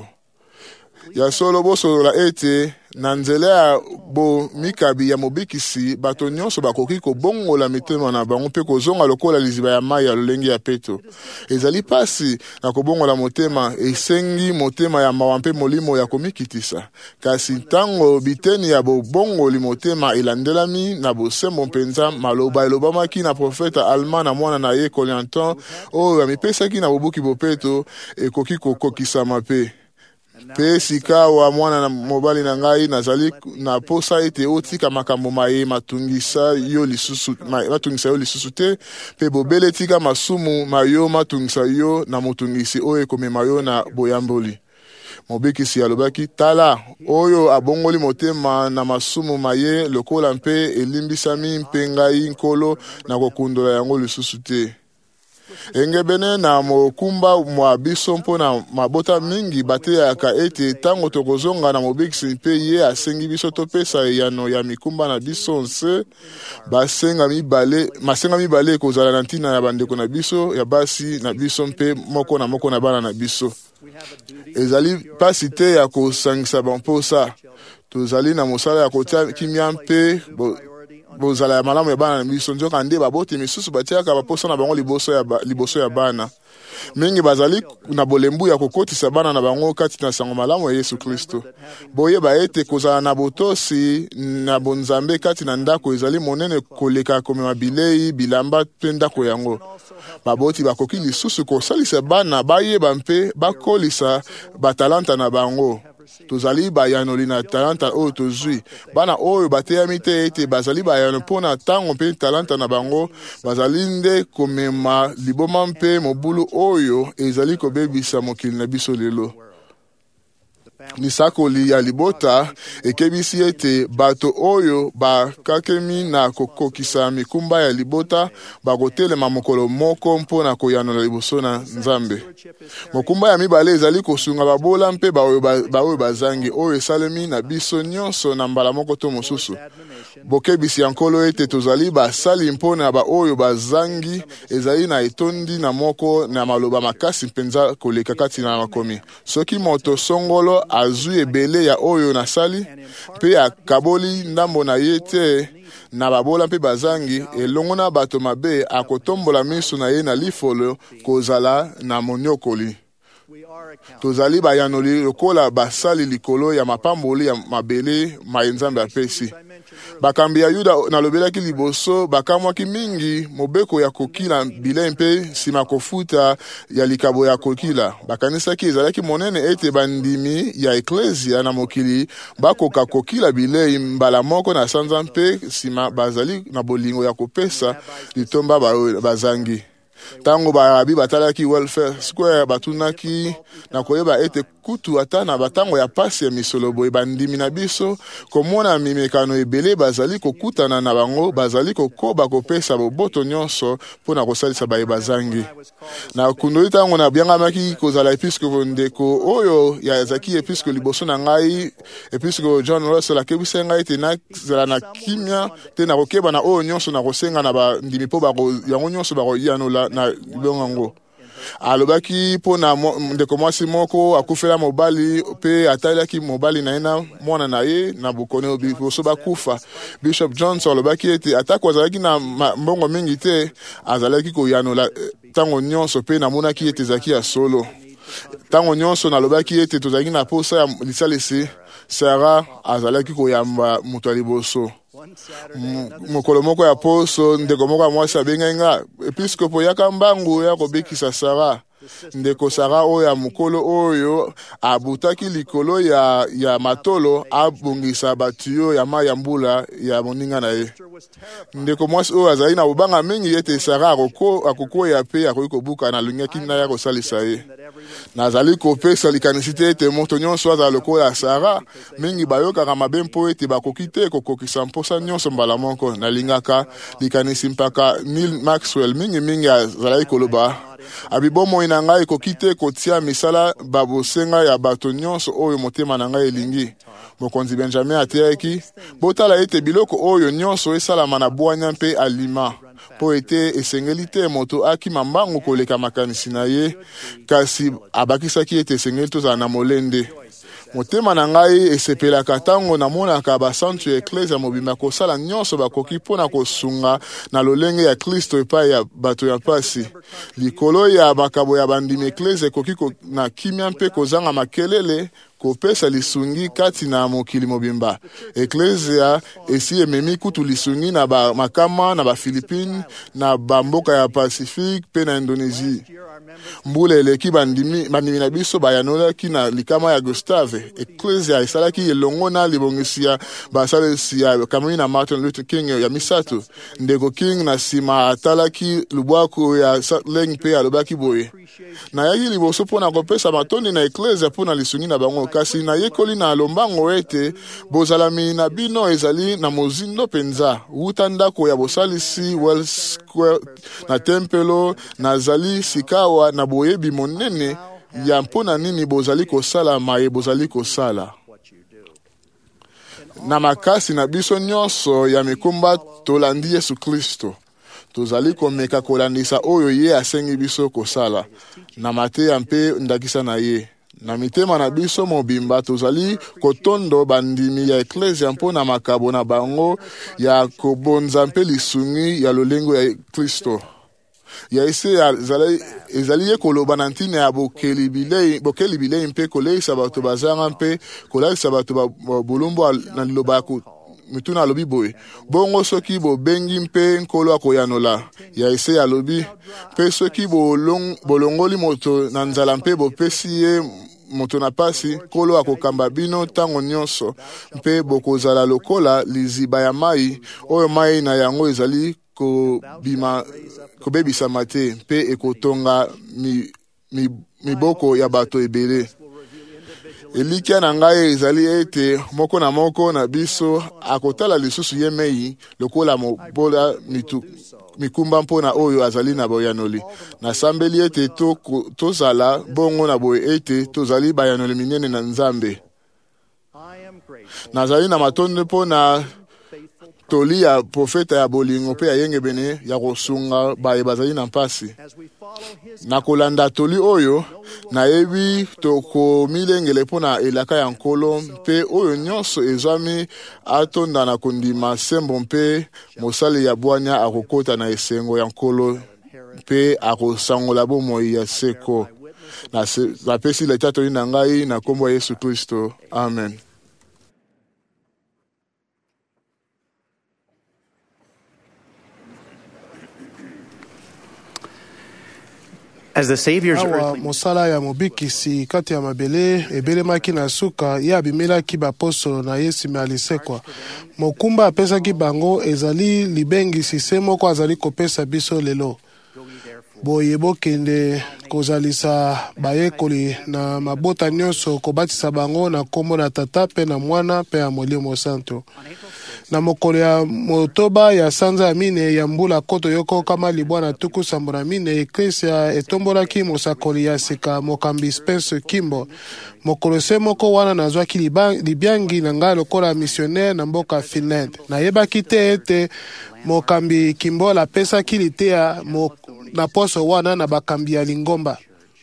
Ya solo bosolola ete na nzela ya bo mikabi ya mobikisi bato nyonso bakoki kobongola mitema na bango mpe kozonga lokola liziba ya mai ya lolenge ya peto. Ezali pasi na kobongola motema, esengi motema ya mawa mpe molimo ya komikitisa. Kasi ntango biteni ya bobongoli motema elandelami na bosembo mpenza, maloba elobamaki na profeta Alma na mwana na ye Kolianton oyo amipesaki na bobuki bopeto ekoki kokokisama pe. Pe sika wa mwana na mobali na ngai nazali na posa ete otika makambo maye matungisa yo lisusu matungisa yo lisusu te, pe bobele tika masumu mayo matungisa yo na motungisi oyo ekomema yo na boyamboli. Mobikisi alobaki, tala oyo abongoli motema na masumu maye lokola mpe elimbisami mpe ngai nkolo na kokundola yango lisusu te. Engebene na mokumba mwa biso mpona mabota mingi bateyaka ete tango tokozonga na mobikisi mpe ye asengi biso topesa yano ya mikumba na biso nse, basenga mibale masenga mibale ekozala na ntina ya bandeko na biso ya basi na biso mpe moko na moko na bana na biso. Ezali pasi te ya kosangisa bamposa. Tozali na mosala ya kotia kimia mpe bo, bozala ya malamu ya bana na biso nzoka nde babote misusu batiaka baposa na bango liboso ya, ba, liboso ya bana. Mingi bazali na bolembu ya kokotisa bana na bango kati na sango malamu ya Yesu Kristo. Boye ba ete kozala na botosi na bonzambe kati na ndako ezali monene koleka komema bilei bilamba pe ndako yango. Baboti bakoki lisusu kosalisa bana bayeba mpe bakolisa batalanta na bango. Tozali bayanoli na talanta oyo tozwi. Bana oyo bateyami te ete bazali bayano mpona tango mpe talanta na bango, bazali nde komema liboma mpe mobulu oyo ezali kobebisa mokili na biso lelo. Lisakoli ya libota ekebisi ete bato oyo bakakemi na kokokisa mikumba ya libota bakotelema mokolo moko mpona koyanola liboso na Nzambe. Mokumba ya mibale ezali kosunga babola mpe baoyo bazangi oyo esalemi na biso nyonso na mbala moko to mosusu. Bokebisi ya nkolo ete tozali basali mpona baoyo bazangi ezali na etondi na moko na maloba makasi mpenza koleka kati na makomi. Soki moto songolo azui ebele ya oyo nasali mpe akaboli ndambo na ye te na babola mpe bazangi, elongo na bato mabe akotombola miso na ye na lifolo kozala na monyokoli. Tozali bayanoli lokola basali likolo ya mapamboli ya mabele ma Nzambe apesi. Bakambi ya Yuda na lobelaki liboso bakamwaki mingi mobeko ya kokila bilei mpe sima kofuta ya likabo ya kokila. Bakanisaki ezalaki monene ete bandimi ya eklesia na mokili bakoka kokila bilei mbala moko na sanza mpe sima bazali na bolingo ya kopesa litomba bazangi. Tango barabi batalaki welfare square batunaki na koyeba ete kutu ata na batango ya pasi ya misolobo ebandimi na biso komona mimekano ebele bazali kokutana na bango bazali kokoba kopesa boboto nyonso mpona kosalisa baye bazangi. Na kundoli tango na biangamaki kozala episkopo ndeko oyo ya zaki episko liboso na ngai episko John Russell akebisa ngai ete nazala na kimia te na kokeba na oyo nyonso na kosenga na bandimi po bako yango nyonso bakoyanola na libongo. Alobaki po na ndeko mwasi moko akufela mobali pe atalaki mobali na ena mwana na ye na bukone obiso bakufa. Bishop Johnson alobaki ete atako azalaki na mbongo mingi te azalaki koyanola tango nyonso pe namonaki ete zaki ya solo. Tango nyonso nalobaki ete tozalaki na posa ya lisalisi Sarah azalaki koyamba mutu liboso. Mokolo moko ya poso ndeko moko ya mwasi abengai nga episkopo yaka mbangu ya kobekisa Sarah. Ndeko Sarah oyo ya mokolo oyo abutaki likolo ya, ya matolo abungisa batuyo ya mai ya mbula ya moninga na ye. ndeko mwasi oyo azali na bobanga mingi ete Sara akokwea mpe akoki kobuka na alingaki na ya kosalisa ye. Nazali kopesa likanisi te ete moto nyonso azala lokola Sara, mingi bayokaka mabe mpo ete bakoki te kokokisa mposa nyonso mbala moko. Nalingaka likanisi mpaka Neil Maxwell mingi mingi azalaki koloba abibomoi na ngai ekoki te kotia misala babosenga ya bato nyonso oyo motema na ngai elingi. Mokonzi Benjamin ateyaki botala ete biloko oyo nyonso esalama na bwanya mpe alima po ete esengeli te moto akima mbangu koleka makanisi na ye, kasi abakisaki ete esengeli tozala na molende. Motema na ngai esepelaka tango namonaka basantu ya eklesia mobimba kosala nyonso bakoki mpona kosunga na lolenge ya Kristo epai ya bato ya pasi. Likolo ya makabo ya bandimi eklesia ekoki na kimia mpe kozanga makelele kopesa lisungi kati na mokili mobimba. Eklesia esi ememi kutu lisungi na ba makama na ba Philippines na bamboka ya Pacifique pe na Indonesia. Mbule eleki bandimi bandimi na biso bayanolaki na likama ya Gustave. Eklesia esalaki elongo na libongisi ya basalisi ya Cameron na Martin Luther King ya misato. Ndeko King na sima atalaki lubwako ya Leng pe alobaki boye. Na yaki liboso pona kopesa matoni na eklesia pona lisungi na bango, kasi na yekoli na lombango ete bozalami na bino ezali na mozindo penza. Wuta ndako ya bosalisi Wells Square na tempelo na zali sikawa na boyebi monene ya mpona nini bozali kosala maye bozali kosala. Na makasi na biso nyonso ya mikumba tolandi Yesu Kristo. Tozali komeka kolandisa oyo ye asengi biso kosala. Na mateya mpe ndakisa na ye. Na mitema na biso mobimba tozali kotondo bandimi ya eklesia mpona makabo na bango ya kobonza mpe lisungi ya lolengo ya Kristo. Ya ese ezali ye koloba na ntina ya bokeli bilei bokeli bilei mpe koleisa bato bazanga mpe kolaisa bato bolumbu na liloba mituna alobi boye bongo soki bobengi mpe nkolo akoyanola. Ya ese alobi mpe soki bolongoli moto na nzala mpe bopesi ye moto na pasi, nkolo akokamba bino tango nyonso mpe bokozala lokola liziba ya mai oyo mai na yango ezali kobima kobebisama te mpe ekotonga mi, mi, miboko ya bato ebele. Elikia na ngai ezali ete moko na moko na biso akotala lisusu ye mei lokola mobola mitu mikumba mpona oyo azali na boyanoli. Nasambeli ete to, tozala bongo na boye ete tozali bayanoli minene na Nzambe. Nazali na matondo mpona toli ya profeta ya bolingo pe ya yenge bene ya kosunga baye bazali na mpasi. Na kolanda toli oyo nayebi toko milengele pona elaka ya nkolo mpe oyo nyonso ezwami atonda na kondima sembo mpe mosali ya bwanya akokota na esengo ya nkolo mpe akosangola bomoi ya seko. Napesi leta toli na ngai na kombo ya Yesu Kristo. Amen. As the Savior's awa earthly mosala ya mobikisi kati ya mabele ebelemaki na suka ye abimelaki bapostolo na ye nsima ya lisekwa. Mokumba apesaki bango ezali libengisi se moko azali kopesa biso lelo. Boye bokende kozalisa bayekoli na mabota nyonso kobatisa bango na kombo na Tata pe na Mwana pe ya Molimo Santo. Na mokolo ya motoba ya sanza ya mine ya mbula koto yoko kama libwa na tuku sambona mine eklesia etombolaki mosakoli ya sika mokambi Spence Kimbo. Mokolo se moko wana nazwaki libyangi na ngai lokola missionnaire na mboka Finland. Na yebaki te ete mokambi Kimbo la pesa kilitea mo, na poso wana na bakambi ya Lingomba.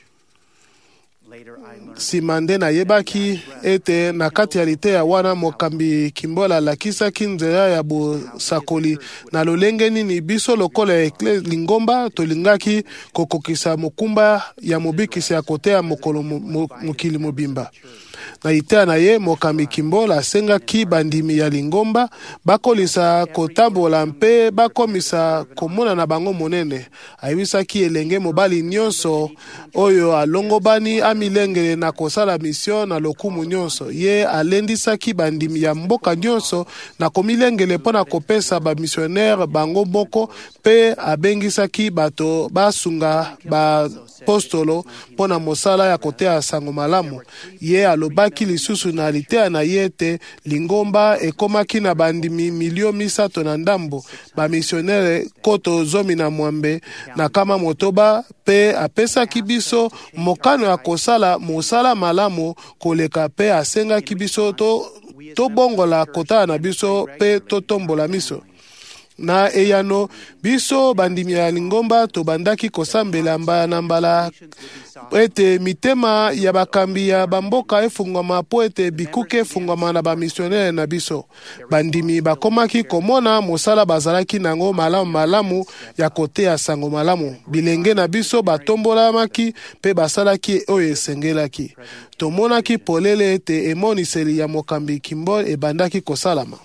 Simande na yebaki ete na kati ya litea wana mokambi Kimbola lakisa kinzela ya bosakoli na lolenge nini biso lokola ekle Lingomba tolingaki kokokisa mokumba ya mobikisi ya kotea mokolo mokili mobimba. Na itea na ye mokambi Kimbola senga ki bandimi ya Lingomba bakolisa kotambola mpe bakomisa komona na bango monene. Ayibisaki elenge mobali nyonso oyo alongobani amilengele na kosala mission na lokumu nyonso. Ye alendisaki bandimi ya mboka nyonso na komilengele mpona kopesa bamissionnaire bango moko, pe abengisaki bato basunga bapostolo mpona mosala ya koteya sango malamu. Ye alobaki lisusu na liteya na ye ete Lingomba ekomaki na bandimi milio misato na ndambo, bamissionnaire koto zomi na mwambe na kama motoba, pe apesaki biso mokano ya kosala mosala malamu koleka, pe asengaki biso to, to bongola kotala na biso pe totombola miso. Na eyano biso bandimi ya Lingomba tobandaki kosambela mbala na mbala ete mitema ya bakambi ya bamboka efungwama po ete bikuke efungwama na bamissionnaire na biso. Bandimi bakomaki komona mosala bazalaki nango malamu malamu ya koteya sango malamu. Bilenge na biso batombolamaki pe basalaki oyo esengelaki. Tomonaki polele ete emoniseli ya mokambi Kimball ebandaki kosalama.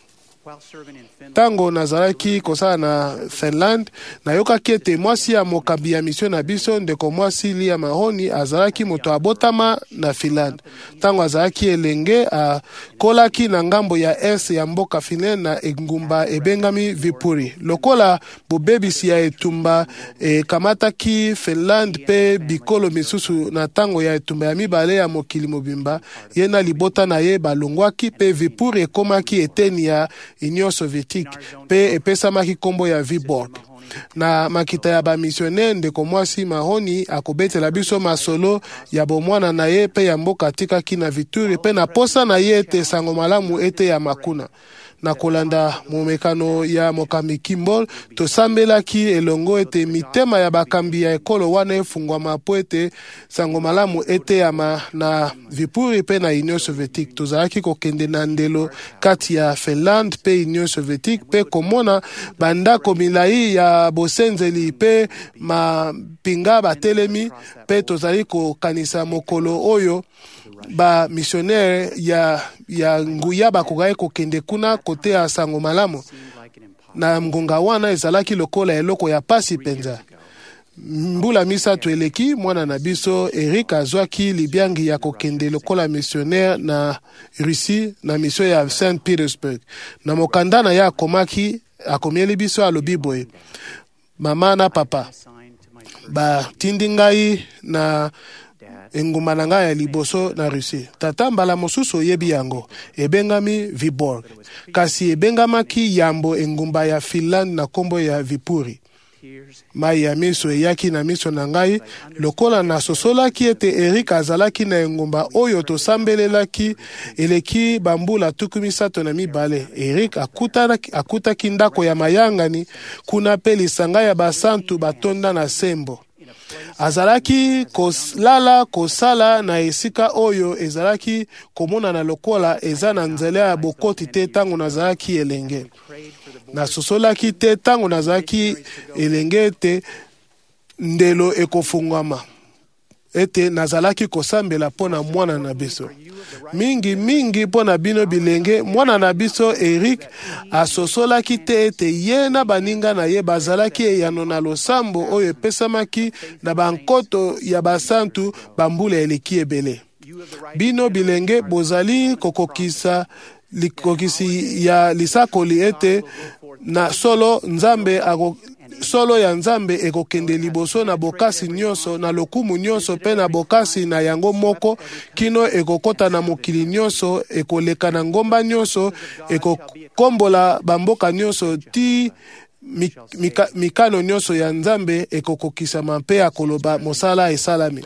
Tango nazalaki kosala na Finland, nayokaki ete mwasi ya mokambi ya mission na biso ndeko mwasi Lia Mahoni azalaki moto abotama na Finland. Tango azalaki elenge akolaki na ngambo ya est ya mboka Finland na engumba ebengami Vipuri. Lokola bobebisi ya etumba e kamataki Finland pe bikolo misusu na tango ya etumba ya mibale ya mokili mobimba, ye na libota na ye balongwaki, pe Vipuri ekomaki eteni ya Union Soviétique, pe epesamaki kombo ya Viborg. Na makita ya bamissionnaire ndeko mwasi Mahoni akobetela biso masolo ya bomwana na ye pe ya mboka tikaki na Vituri, pe na posa na ye ete sango malamu ete ya makuna. Na kolanda momekano ya mokambi Kimball, tosambelaki elongo ete mitema ya bakambi ya ekolo wana efungwama po ete sango malamu ete ya ma na Vipuri pe na Union Soviétique. Tozalaki kokende na ndelo kati ya Finland pe Union Soviétique, pe komona bandako milai ya bosenzeli pe mapinga batelemi, pe tozali kokanisa mokolo oyo ba missionnaire ya ya nguya bakogai kokende kuna kote ya sango malamu. Na mgonga wana ezalaki lokola eloko ya pasi penza. Mbula misato eleki mwana na biso Eric azwaki libiangi ya kokende lokola missionnaire na Russie na mission ya Saint Petersburg. Na mokandana ya komaki akomieli biso alobi boye: mama na papa ba tindingai na engumba na ngai ya liboso na Russie. Tata mbala mosusu yebi yango ebengami Viborg, kasi ebengamaki yambo engumba ya Finland na kombo ya Vipuri. Mai ya miso eyaki na miso na ngai lokola na sosolaki ete Eric azalaki na engumba oyo tosambelelaki eleki bambula tuku misato na mibale. Eric akutaki, akutaki ndako ya mayangani kuna pe lisanga ya basantu batonda na sembo. Azalaki koslala kosala na esika oyo ezalaki komona na lokola eza na nzela ya bokoti te tango nazalaki elenge. Na sosolaki te tango nazalaki elenge te ndelo ekofungwama ete nazalaki kosambela pona mwana na biso. Mingi mingi pona bino bilenge mwana na biso Eric asosolaki te ete ye na baninga na ye bazalaki eyano na losambo oyo epesamaki na bankoto ya basantu bambula eleki ebele. Bino bilenge bozali kokokisa likokisi ya lisakoli ete na solo nzambe ago solo ya nzambe ekokende liboso na bokasi nyonso na lokumu nyonso pe na bokasi na yango moko kino ekokota na mokili nyonso ekoleka na ngomba nyonso ekokombola bamboka nyonso ti mika, mikano nyonso ya nzambe ekokokisama mpe akoloba mosala esalami.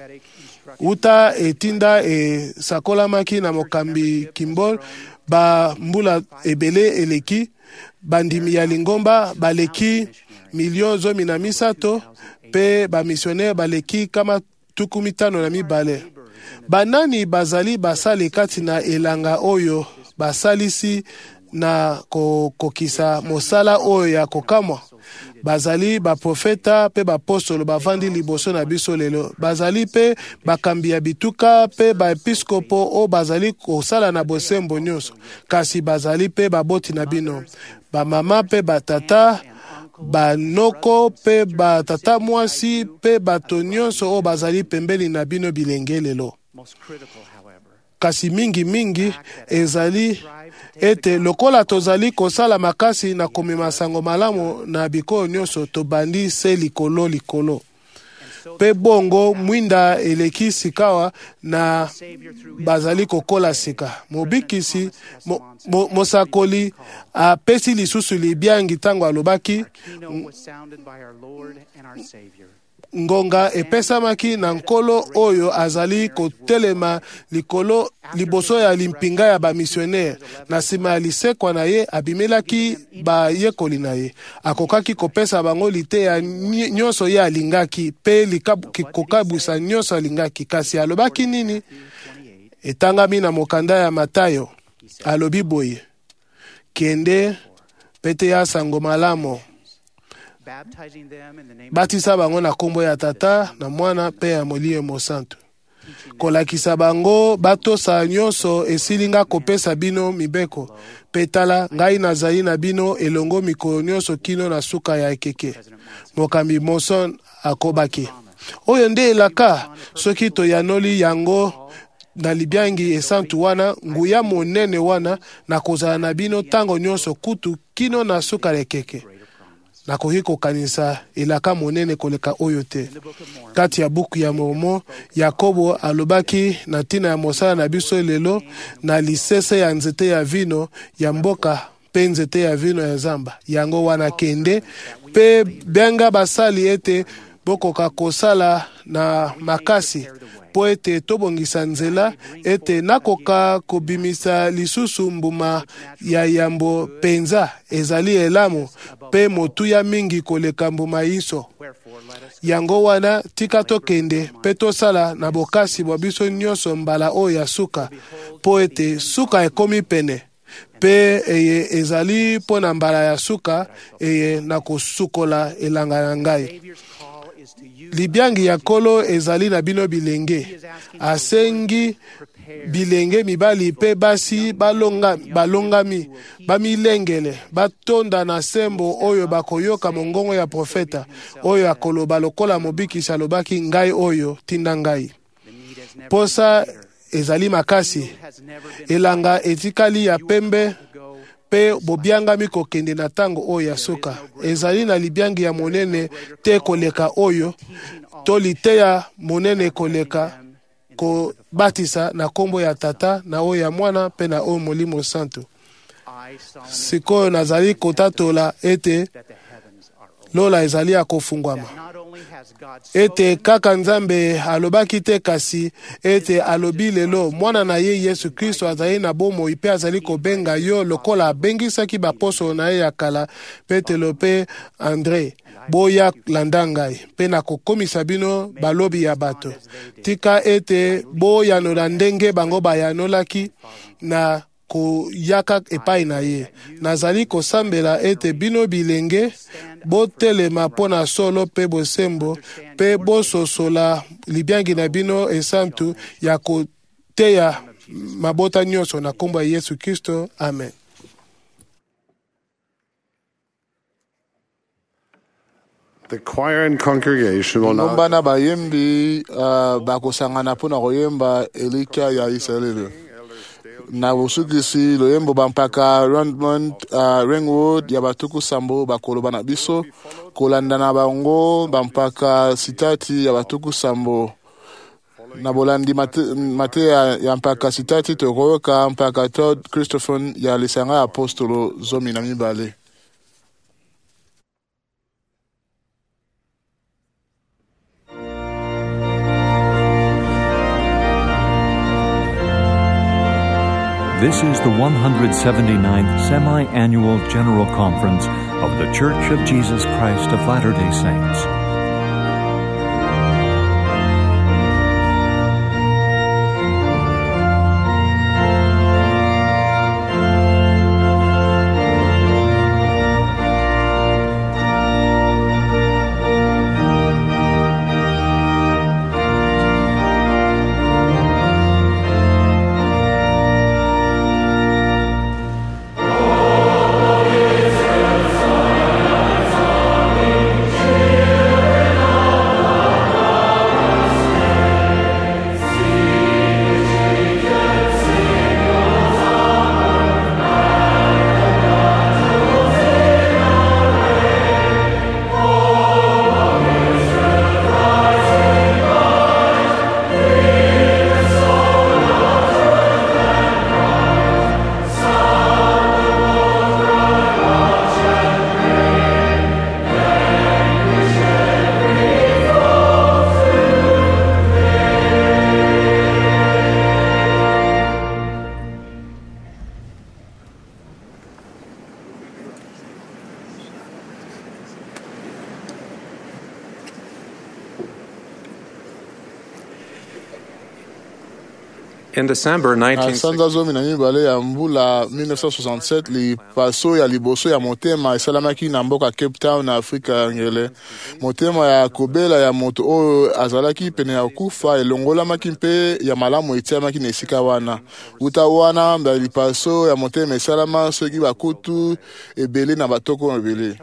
Uta etinda esakolamaki na mokambi Kimball, ba mbula ebele eleki, bandimi ya Lingomba baleki milio zomi na misato, pe ba missionnaire baleki kama tuku mitano na mibale. Banani bazali basali kati na elanga oyo basalisi na kokokisa mosala oyo ya kokamwa. Bazali ba profeta pe ba apostolo bavandi liboso na biso lelo. Bazali pe bakambi ya bituka pe ba episkopo o bazali kosala na bosembo nyonso. Kasi bazali pe baboti na bino. Ba mama pe batata, ba noko pe batata mwasi pe bato nyonso o bazali pembeli na bino bilenge lelo. kasi mingi-mingi ezali ete lokola tozali kosala makasi na komema sango malamu na bikoyo nyonso tobandi se likolo likolo. Pe bongo mwinda eleki sikawa na bazali kokola sika. Mobikisi mo, mo, mosakoli apesi lisusu libiangi tango alobaki ngonga epesamaki na nkolo oyo azali kotelema likolo liboso ya limpinga ya bamisionere. Na nsima ya lisekwa na ye abimelaki bayekoli na ye. Akokaki kopesa bango liteya nyonso ye alingaki pe kokabwisa nyonso alingaki. Kasi alobaki nini? Etangami na mokanda ya Matayo. Alobi boye, kende pete ya sango malamu, batisa bango na kombo ya Tata na Mwana pe ya Molimo Santo. Kolakisa bango batosa nyonso esilinga kopesa bino mibeko. Petala ngai nazali na bino elongo mikolo nyonso kino na suka ya ekeke. Mokambi Monson akobaki. Oyo nde elaka soki toyanoli yango na libiangi esantu wana, nguya monene wana na kozala na bino tango nyonso kutu kino na suka ya ekeke. Na koki kokanisa elaka monene koleka oyo te. Kati ya buku ya Mormon, Yakobo alobaki na ntina ya mosala na biso lelo na lisese ya nzete ya vino ya mboka pe nzete ya vino ya zamba. Yango wana kende pe benga basali ete bokoka kosala na makasi po ete tobongisa nzela ete nakoka kobimisa lisusu mbuma ya yambo penza ezali elamu pe motuya mingi koleka mbuma iso. Yango wana tika tokende pe tosala na bokasi bwa biso nyonso mbala oyo ya suka po ete suka ekomi pene pe eye ezali po na mbala ya suka eye na kosukola elanga na ngai. Libiangi ya kolo ezali na bino bilenge. Asengi bilenge mibali pe basi balonga, balongami, bamilengele, batonda na sembo oyo bakoyoka mongongo ya profeta, oyo akoloba lokola mobikisi alobaki ngai oyo tinda ngai. Posa ezali makasi, elanga etikali ya pembe, pe bobiangami kokende na tango oyo ya suka. Ezali na libiangi ya monene te koleka oyo, to liteya monene koleka ko batisa na kombo ya Tata na oyo ya Mwana pe na oyo Molimo Santo. Sikoyo nazali kotatola ete lola ezali akofungwama. Ete kaka Nzambe alobaki te kasi ete alobi lelo Mwana na ye Yesu Kristo azali na bomo ipe azali kobenga yo lokola abengisaki baposo na ye ya kala Petelo pe Andre. Boya landa ngai pe na kokomisa bino balobi ya bato. Tika ete boya nola ndenge bango bayanolaki na koyaka epai na ye. Nazali kosambela ete bino bilenge botelema pona solo pe bosembo pe bososola libiangi na bino esantu ya koteya mabota nyonso na kombo ya Yesu Kristo. Amen. The choir and congregation will now... Ngombana bayembi uh, bakosangana pona koyemba elika ya Israeli. Na usugisi loyembo bampaka Redmond uh, Ringwood ya batuku sambo bakoloba na biso kolanda na bango bampaka sitati ya batuku sambo na bolandi mate, mate ya, ya mpaka sitati tokoyoka mpaka Todd Christopher ya lisanga apostolo zomi na mibale. This is the one hundred seventy-ninth Semi-Annual General Conference of The Church of Jesus Christ of Latter-day Saints. Cheer! In December na nineteen sanza zomi na mibale ya mbula mille neuf cent soixante-sept lipaso ya liboso ya motema esalamaki na mboka Cape Town na Afrika ya ngele. Motema ya kobela ya moto oyo azalaki pene ya kufa elongolamaki mpe ya malamu etiamaki na esika wana. Uta wana mba lipaso ya motema esalama soki bakutu ebele na batoko ebele.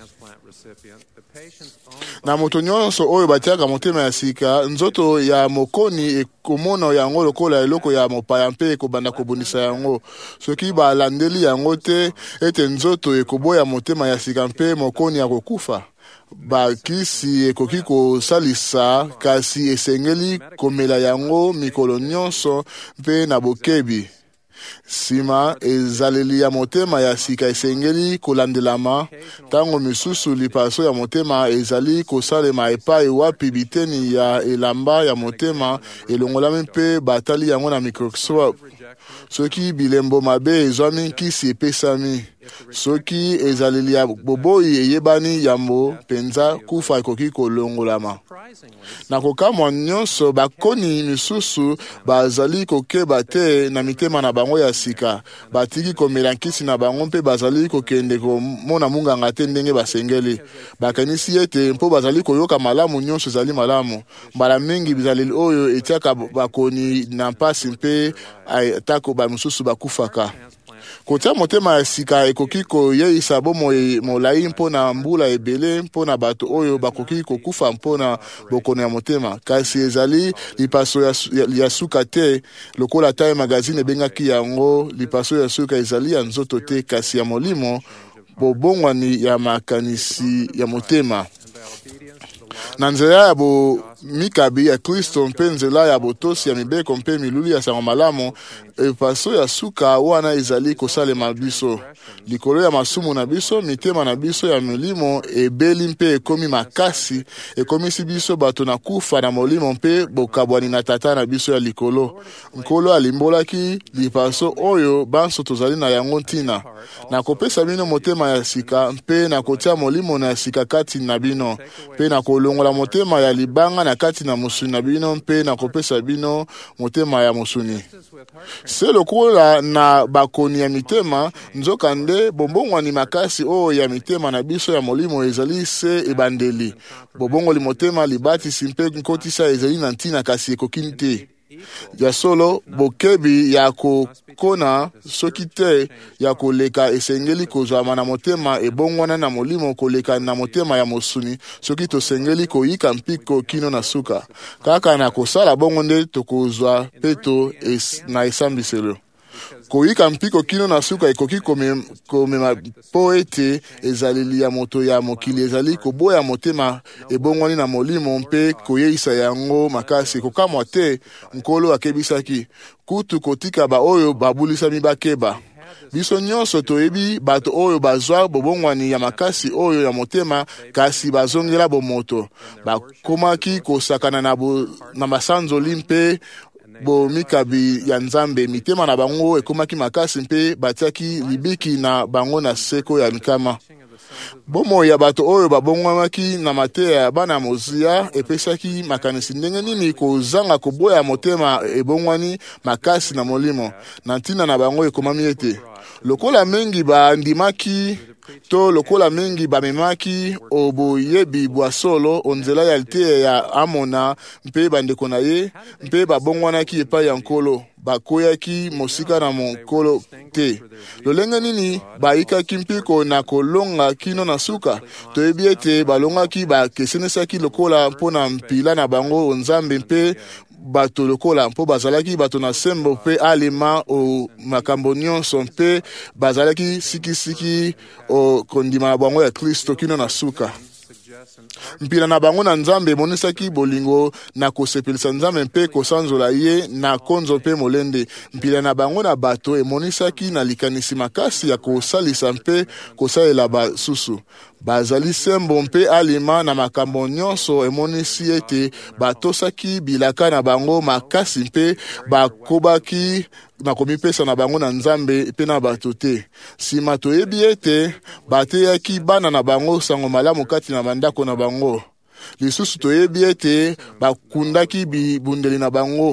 Na moto nyonso oyo batiaka motema ya sika nzoto ya mokoni ekomona yango lokola eloko ya mopaya mpe ekobanda kobundisa yango. Soki balandeli yango te ete nzoto ekoboya motema ya sika mpe mokoni ya kokufa, bakisi ekoki kosalisa kasi esengeli komela yango mikolo nyonso mpe na bokebi. Sima ezaleli ya motema ya sika esengeli kolandelama, tango misusu lipaso ya motema ezali kosalema epai wapi biteni ya elamba ya motema elongolami mpe batali yango na microscope. Soki bilembo mabe ezwami nkisi epesami, soki ezaleli ya boboyi eyebani yambo penza kufa ekoki kolongolama. Na kokamwa nyonso bakoni misusu bazali kokeba te na mitema na bango ya sika, batiki komela nkisi na bango mpe bazali kokende komona munganga te ndenge basengeli. Bakanisi ete mpo bazali koyoka malamu nyonso ezali malamu. Mbala mingi bizaleli oyo etiaka bakoni na mpasi mpe atako ba misusu bakufaka. Kotia motema ya sika ekoki koyeisa bomoi molai mpona mbula ebele mpona bato oyo bakoki kokufa mpona bokono ya motema. Kasi ezali lipaso ya, ya, ya suka te, lokola Time magazine ebengaki yango lipaso ya suka ezali ya nzoto te, kasi ya molimo bobongwani ya makanisi ya motema. Na nzela ya bo mikabi ya Kristo mpe nzela ya botosi ya mibeko mpe miluli ya sango malamu, epaso ya suka wana ezali kosalema biso. Likolo ya masumu na biso, mitema na biso ya milimo ebeli mpe ekomi makasi, ekomisi biso bato na kufa na molimo mpe bokabwani na tata na biso ya likolo. Nkolo alimbolaki lipaso oyo banso tozali na yango ntina. Na kopesa bino motema ya sika mpe na kotia molimo na sika kati na bino, mpe na kolongola motema ya libanga na kati na musuni na bino mpe na kopesa bino motema ya musuni. Se lokola na bakoni ya mitema nzoka nde bombongwani makasi oyo ya mitema na biso ya molimo ezali se ebandeli. Bobongoli motema libatisi mpe nkotisa ezali na ntina kasi ekokini te. Ya solo bokebi ya kokona soki te ya koleka esengeli kozwama na motema ebongwana na molimo koleka na motema ya mosuni soki tosengeli koyika mpiko kino na suka. Kaka na kosala bongo nde tokozwa peto es, na esambiselo. Koyika mpiko kino na suka ekoki komema kome po ete ezaleli ya moto ya mokili ezali koboya motema ebongwani na molimo mpe koyeisa yango makasi. Kokamwa te, nkolo akebisaki, kutu kotika ba oyo babulisa mibakeba. Biso nyonso toyebi bato oyo bazwa bobongwani ya makasi oyo ya motema kasi bazongela bomoto. Bakomaki kosakana na, bo, na masanzoli mpe bo mikabi ya nzambe, mitema na bango ekomaki makasi mpe batiaki libiki na bango na seko ya mikama. Bomo ya bato oyo babongwamaki na mateya ya bana Mozia epesaki makanisi ndenge nini kozanga koboya motema ebongwani makasi na molimo. Na ntina na bango ekomami ete lokola mengi bandimaki to lokola mingi bamemaki oboyebi bwa solo onzela ya lte ya amona mpe bandeko na ye mpe babongwanaki epai ya nkolo bakoyaki mosika na monkolo te. Lolenge nini bayikaki mpiko na kolonga kino na suka toyebi ete balongaki bakesenesaki lokola mpona mpila na bango nzambe mpe bato lokola mpo bazalaki bato na sembo mpe alema o makambo nyonso mpe bazalaki sikisiki o kondima na bango ya Kristo kino na suka. Mpila na bango na nzambe monisaki bolingo na kosepelisa nzambe mpe kosanzola ye na konzo mpe molende. Mpila na bango na bato emonisaki na likanisi makasi ya kosalisa mpe kosalela basusu. Bazali sembo mpe alima na makambo nyonso emonisi ete batosaki bilaka na bango makasi mpe bakobaki na komipesa na bango na nzambe pe na bato te. Sima toyebi ete bateyaki bana na bango sango malamu kati na bandako na bango. Lisusu toyebi ete bakundaki bibundeli na bango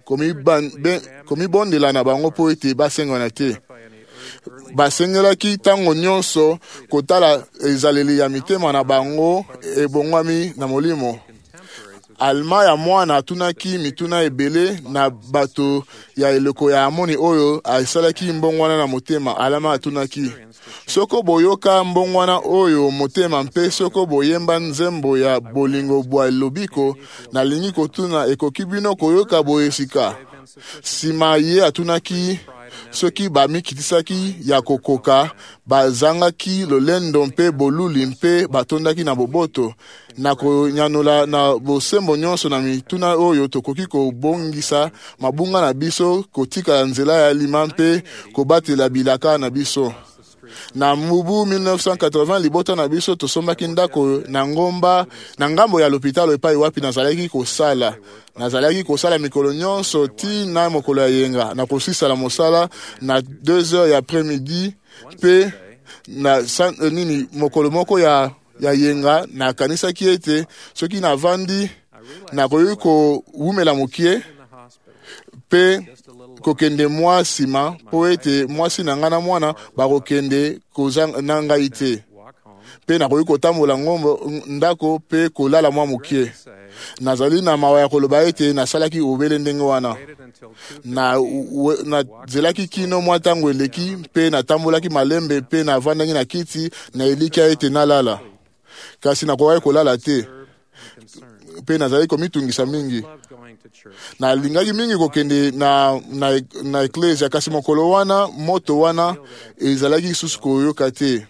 komibondela na bango mpo ete basengana te. Basengelaki ntango nyonso kotala ezaleli ya mitema na bango ebongwami na molimo. Alma ya mwana atunaki mituna ebele na bato ya eloko ya amoni oyo asalaki mbongwana na motema. Alma atunaki, soko boyoka mbongwana oyo motema mpe soko boyemba nzembo ya bolingo bwa lobiko, nalingi kotuna ekoki bino koyoka boyesika. Sima ye atunaki soki bamikitisaki ya kokoka, bazangaki lolendo mpe boluli mpe batondaki na boboto. Na konyanula na bosembo nyonso na mituna oyo tokoki kobongisa mabunga na biso, kotika nzela ya lima mpe kobatela bilaka na biso. Na mubu mille neuf cent quatre-vingts libota na biso tosombaki ndako na ngomba na ngambo ya lopitalo epai wapi nazalaki kosala. Nazalaki kosala mikolo nyonso ti na mokolo ya yenga. Na kosisala mosala na deux heures ya après-midi pe na san, nini mokolo moko ya ya yenga na kanisa ki ete soki na vandi na koyi ko wumela mokie pe kokende mwasi ma po ete mwasi na ngana mwana bakokende kozanga na ngai te pe na koyi kotambola ngombo ndako pe kolala mwa mokie. Nazali na mawa ya koloba ete nasalaki obele ndenge wana na, na zelaki kino mwa tango eleki pe natambolaki malembe pe navandaki na kiti na eliki ete nalala, kasi nakoki kolala te pe nazali komitungisa mingi. Na lingaki mingi kokende na, na, na eklesia, kasi mokolo wana moto wana ezalaki susu koyoka te.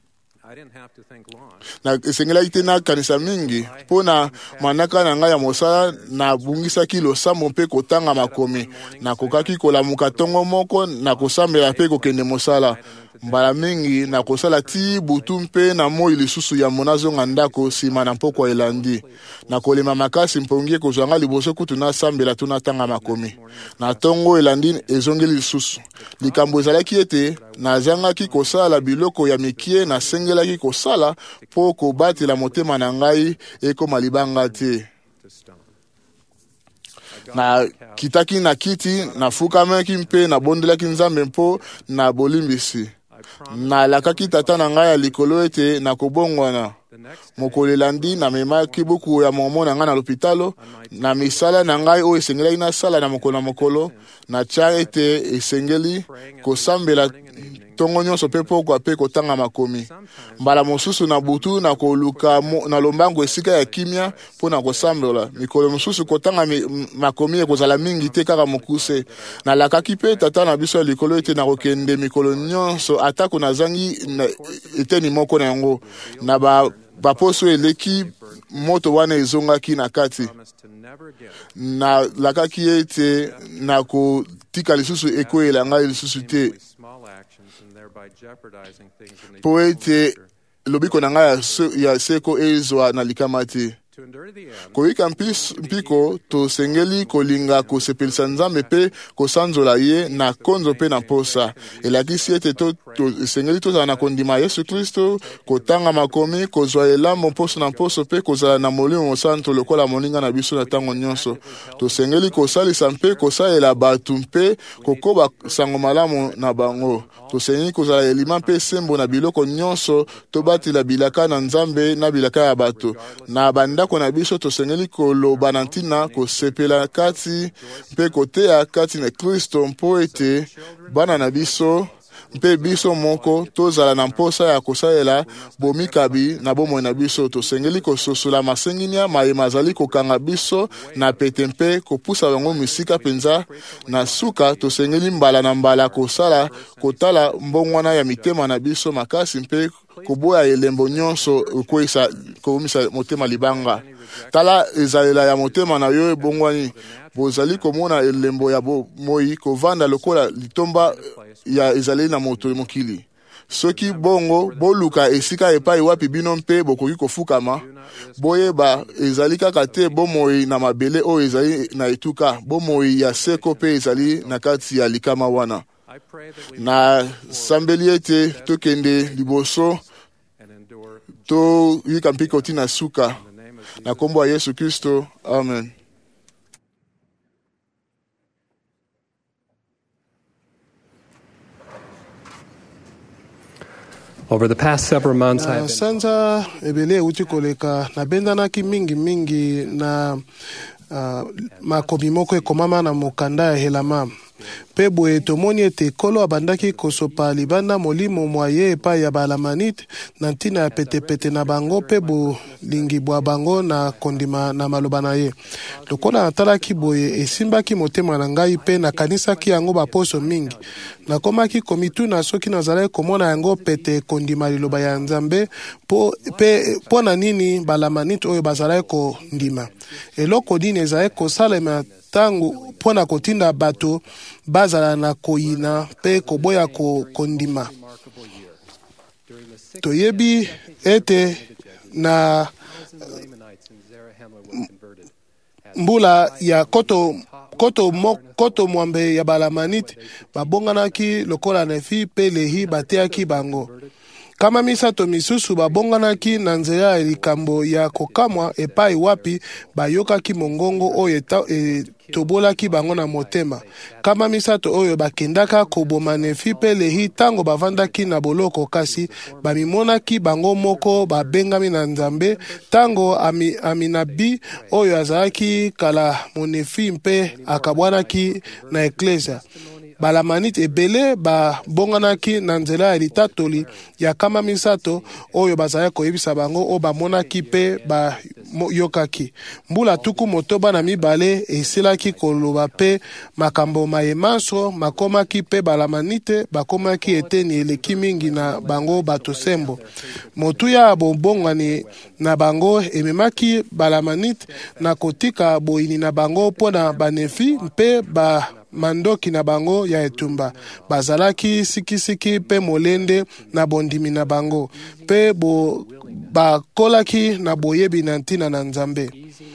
Na esengelaki te na kanisa mingi pona manaka na ngai ya mosala na bungisaki losambo mpe kotanga makomi, na kokaki kolamuka tongo moko na kosambela mpe kokende mosala. Mbala mingi na kosala ti butu mpe na moi lisusu ya monazonga ndako sima na mpoko elandi. Na kolema makasi mpongi kozwanga liboso kutu na sambela tuna tanga makomi. Na tongo elandi ezongeli lisusu. Likambo ezalaki ete nazangaki kosala biloko ya mikie na sengelaki kosala po kobatela motema na ngai ekoma libanga te. Na kitaki na kiti na fukamaki mpe na bondelaki nzambe mpo na bolimbisi. Na lakaki tata na ngai ya likolo ete na kobongwana. Mokolo elandi na memaki buku ya momo na ngai na lopitalo, na misala na ngai o esengeli na sala na mokolo na mokolo, na tia ete esengeli kosambela tongo nyonso pe pokwa pe kotanga makomi. Mbala mosusu na butu na koluka na lombango esika ya kimia po na kosambela. Mikolo mosusu kotanga makomi ekozala mingi te kaka mokuse. Na lakaki pe tata na biso ya likolo ete na kokende mikolo nyonso atako na zangi na eteni moko na yango. Na ba baposo eleki moto wana ezongaki na kati. Na lakaki ete na kotika lisusu ekoyela ngai lisusu te po ete lobiko na ngai ya seko ezwa na likama te. Koyika mpiko tosengeli kolinga kosepelisa nzambe pe kosanzola ye na konzo pe na posa. Elakisi ete to, to esengeli tozala na kondima Yesu Kristo, kotanga makomi, kozwa elambo mposo na mposo pe kozala na molimo santo lokola moninga na biso na tango nyonso. Tosengeli kosalisa mpe kosalela batu mpe kokoba sango malamu na bango. Tosengeli kozala elima mpe sembo na biloko nyonso tobatela bilaka na nzambe na bilaka ya bato. Na banda kona biso tosengeli koloba na ntina kosepela kati mpe koteya kati na Kristo mpo ete bana na biso mpe biso moko tozala na mposa ya kosalela bomikabi na bomoi na biso. Tosengeli kososola masenginia mayema azali kokanga biso na pete mpe kopusa bango misika penza. Na suka tosengeli mbala na mbala kosala kotala mbongwana ya mitema na biso makasi mpe koboya elembo nyonso koisa komisa motema libanga. Tala ezalela ya motema na yo ebongwani. Bozali komona elembo ya bo moi kovanda lokola litomba ya ezali na moto mokili. Soki bongo boluka esika epai wapi bino mpe bokoki kofukama, boyeba ezali kaka te bomoi na mabele o ezali na etuka, bomoi ya seko pe ezali na kati ya likama wana. Na sambeli ete tokende liboso to yika mpiko tina suka na kombo ya Yesu Kristo. Amen. Over the past several months, I na have been sanza ebele euti koleka nabendanaki mingi mingi na uh, makomi moko ekomama na mokanda ya helama mpe boye tomoni ete ekolo abandaki kosopa libanda molimo mwa ye epai ya balamanite na ntina ya petepete na bango mpe bolingi bwa bango na kondima na maloba na ye. Lokola natalaki boye esimbaki motema na ngai mpe nakanisaki yango baposo mingi. Nakomaki komituna soki nazalaki komona yango pete kondima liloba ya Nzambe po pe pona nini balamanite oyo bazalaki kondima. Eloko dini ezalaki kosalema tangu pona kotinda bato bazala na koyina pe koboya ko kondima. Toyebi ete na mbula ya koto koto mo, koto mwambe ya balamanite babonganaki lokola nefi pe lehi bateaki bango. Kama misato misusu babonganaki na nzela ya likambo ya kokamwa epai wapi bayokaki mongongo oyo e, tobolaki bango na motema. Kama misato oyo bakendaka koboma nefi pe lehi tango bavandaki na boloko kasi bamimonaki bango moko babengami na Nzambe tango ami, Aminabi oyo azalaki kala monefi mpe akabwanaki na eklesia. Balamanite ebele babonganaki na nzela ya litatoli ya kama misato oyo bazalaki koyebisa bango o bamonaki pe bayokaki. Mbula tuku motoba na mibale esilaki koloba pe makambo mayemanso makomaki pe balamanite bakomaki eteni eleki mingi na bango bato sembo. Motuya bobongani na bango ememaki balamanite na kotika boini na bango pona banefi mpe ba mandoki na bango ya etumba. Bazalaki sikisiki pe molende na bondimi na bango pe bo bakolaki na boyebi na ntina na Nzambe.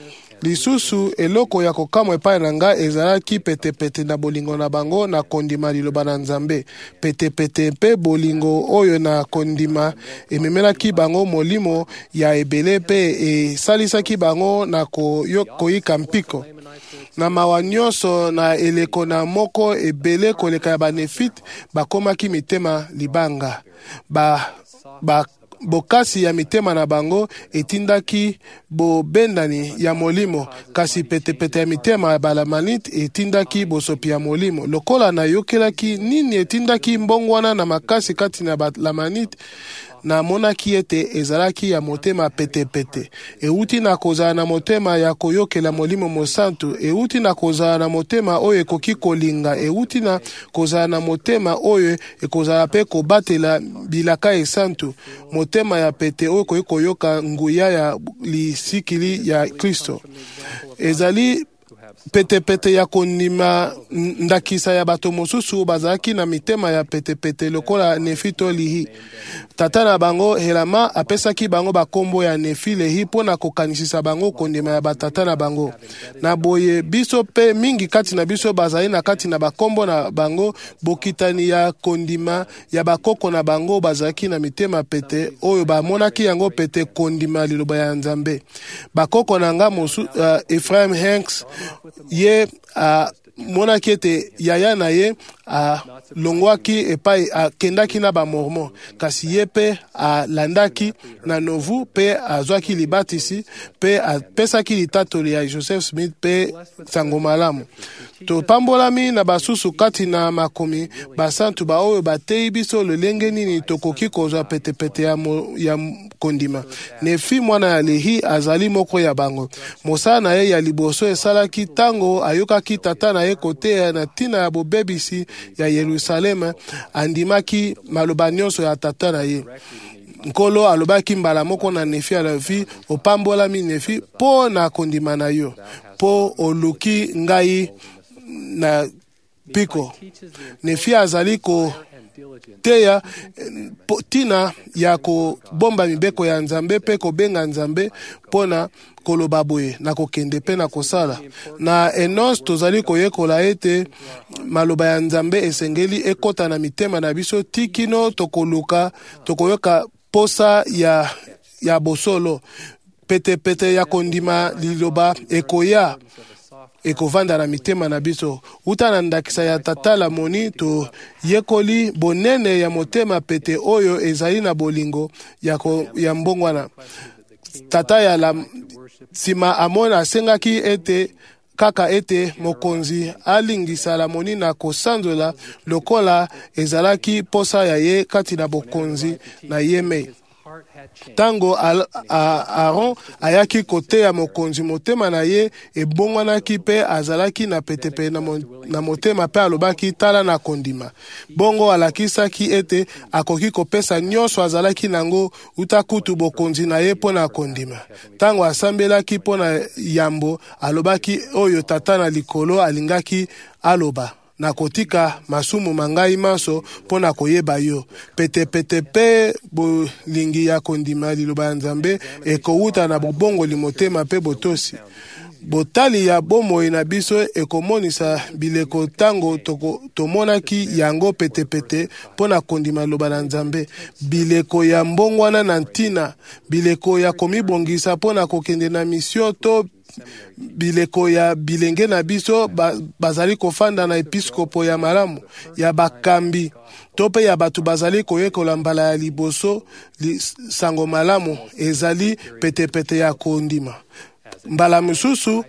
Lisusu eloko ya kokamwa epai na nga ezalaki petepete na bolingo na bango na kondima liloba na Nzambe. Petepete mpe bolingo oyo na kondima ememelaki bango molimo ya ebele pe esalisaki bango na koyika mpiko. Na mawa nyonso na eleko na moko ebele koleka ya banefite bakomaki mitema libanga. Ba, ba bokasi ya mitema na bango etindaki bobendani ya molimo, kasi petepete ya mitema ya balamanite etindaki bosopi ya molimo. Lokola na yokelaki nini etindaki mbongwana na makasi kati na balamanite, na monaki ete ezalaki ya motema petepete. Euti na kozala na motema ya koyokela molimo mosantu, euti na kozala na motema oyo ekoki kolinga, euti na kozala na motema oyo ekozala pe kobatela bilaka esantu, motema ya pete oyo koyi koyoka nguya ya lisikili ya Kristo. Ezali petepete ya kondima ndakisa ya bato mosusu bazalaki na mitema ya petepete lokola nefi to lihi. Tata na bango helama apesaki bango bakombo ya nefi lehi pona kokanisisa bango kondima ya batata na bango. Na boye biso pe mingi kati na biso bazali na kati na bakombo na bango bokitani ya kondima ya bakoko na bango bazalaki na mitema pete oyo bamonaki yango pete kondima liloba ya Nzambe. Bakoko na nga mosu uh, Ephraim Hanks ye a uh, monaki ete yaya na ye a uh, longwaki epai a uh, kendaki na ba mormon, kasi ye pe a uh, landaki na novu pe azwaki uh, libatisi pe a uh, pesaki litatoli ya Joseph Smith pe sango malamu. To pambolami na basusu kati na makomi basantu ba oyo batei biso lolenge nini tokoki kozwa petepete ya, mo, ya kondima. Nefi mwana ya lehi azali moko ya bango. Mosala na ye ya liboso esalaki tango ayokaki tata na ye kote na tina ya bobebisi ya Yerusalem, andimaki maloba nyonso ya tata na ye. Nkolo alobaki mbala moko na nefi alavi opambolami nefi po na kondima na yo, po oluki ngai na piko. Nefi azali ko teya tina ya ko bomba mibeko ya Nzambe pe ko benga Nzambe pona koloba boye na kokende pe na kosala. Na enos tozali koyekola ete maloba ya Nzambe esengeli ekota na mitema na biso tikino tokoluka tokoyoka posa ya ya bosolo. Pete pete ya kondima liloba ekoya ekovanda na mitema na biso uta na ndakisa ya tata Lamoni to yekoli bonene ya motema pete oyo ezali na bolingo ya, ko, ya mbongwana tata ya la sima amona asengaki ete kaka ete mokonzi alingisa Lamoni na kosanzola lokola ezalaki posa ya ye kati na bokonzi na yeme. Tango Aaron ayaki kote ya mokonzi motema na ye ebongwanaki pe azalaki na petepe na motema pe alobaki tala na kondima. Bongo alakisaki ete akoki kopesa nyonso azalaki nango utakutu bokonzi na ye pona kondima. Tango asambelaki pona yambo alobaki oyo tata na likolo alingaki aloba. Na kotika masumu mangai maso pona koyeba yo pete pete pe bolingi ya kondima liloba ya Nzambe ekouta na bobongo limotema pe botosi botali ya bomoi na biso ekomonisa bileko tango toko, tomonaki yango pete pete pona kondima liloba na Nzambe bileko ya mbongwana na ntina bileko ya komibongisa pona kokende na misio to bileko ya bilenge na biso ba, bazali kofanda na episkopo ya malamu ya bakambi tope ya batu bazali koyekola mbala ya liboso li, sango malamu ezali pete pete ya kondima mbala mususu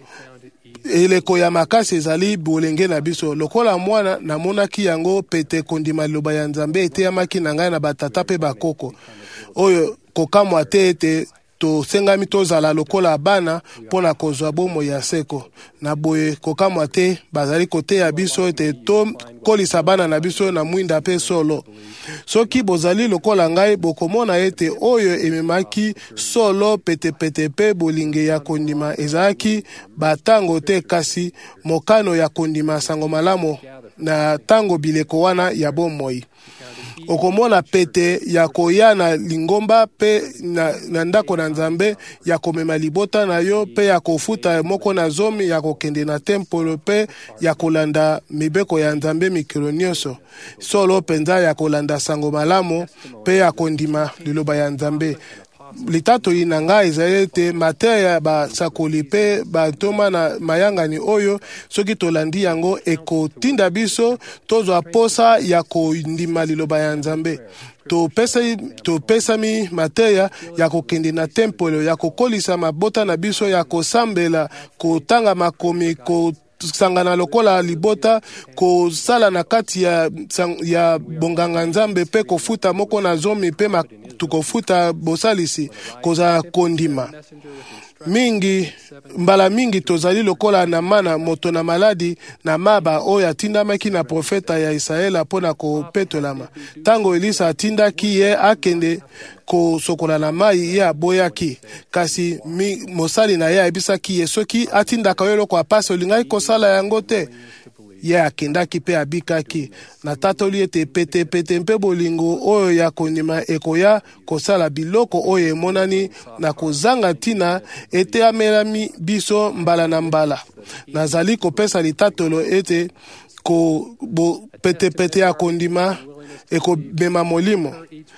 eleko ya makasi ezali bolenge na biso lokola mwana namonaki yango pete kondima liloba ya Nzambe eteyamaki na ngai na batata pe bakoko oyo kokamwa te ete to sengami tozala lokola bana pona kozwa bomo ya seko na boye kokamwa te bazali kote ya biso ete to kolisa bana na biso na mwinda pe solo soki bozali lokola ngai bokomona ete oyo ememaki solo pete pete pe bolinge ya kondima ezalaki batango te kasi mokano ya kondima sango malamu na tango bileko wana ya bomoi okomona pete ya koya na lingomba pe na, na ndako na Nzambe ya komema libota na yo pe ya kofuta moko na zomi ya kokende na tempolo pe ya kolanda mibeko ya Nzambe mikolo nyonso solo penza ya kolanda sango malamu pe ya kondima liloba ya Nzambe litato ina ngai ezali te mateya basakoli pe batoma na mayangani oyo soki tolandi yango ekotinda biso tozwa posa ya kondima liloba ya Nzambe topesa topesami mateya ya kokende na tempolo ya kokolisa mabota na biso ya kosambela kotanga makomi ko sangana lokola libota kosala na kati ya, ya bonganga Nzambe pe kofuta moko na zomi pe tukofuta bosalisi koza kondima mingi mbala mingi tozali lokola na mana moto na maladi na maba oyo atindamaki na profeta ya Isaela pona kopetolama tango Elisa atindaki ye akende kosokola na mai ye aboyaki kasi mi, mosali na ye ayebisaki ye soki atindaka yo loko apasi olingai kosala yango te ye akendaki pe abikaki na tatoli ete pete pete mpe bolingo oyo ya kondima ekoya kosala biloko oyo emonani na kozanga ntina ete amelami biso mbala na mbala nazali kopesa litatolo ete ko bo pete pete ya kondima ekobema molimo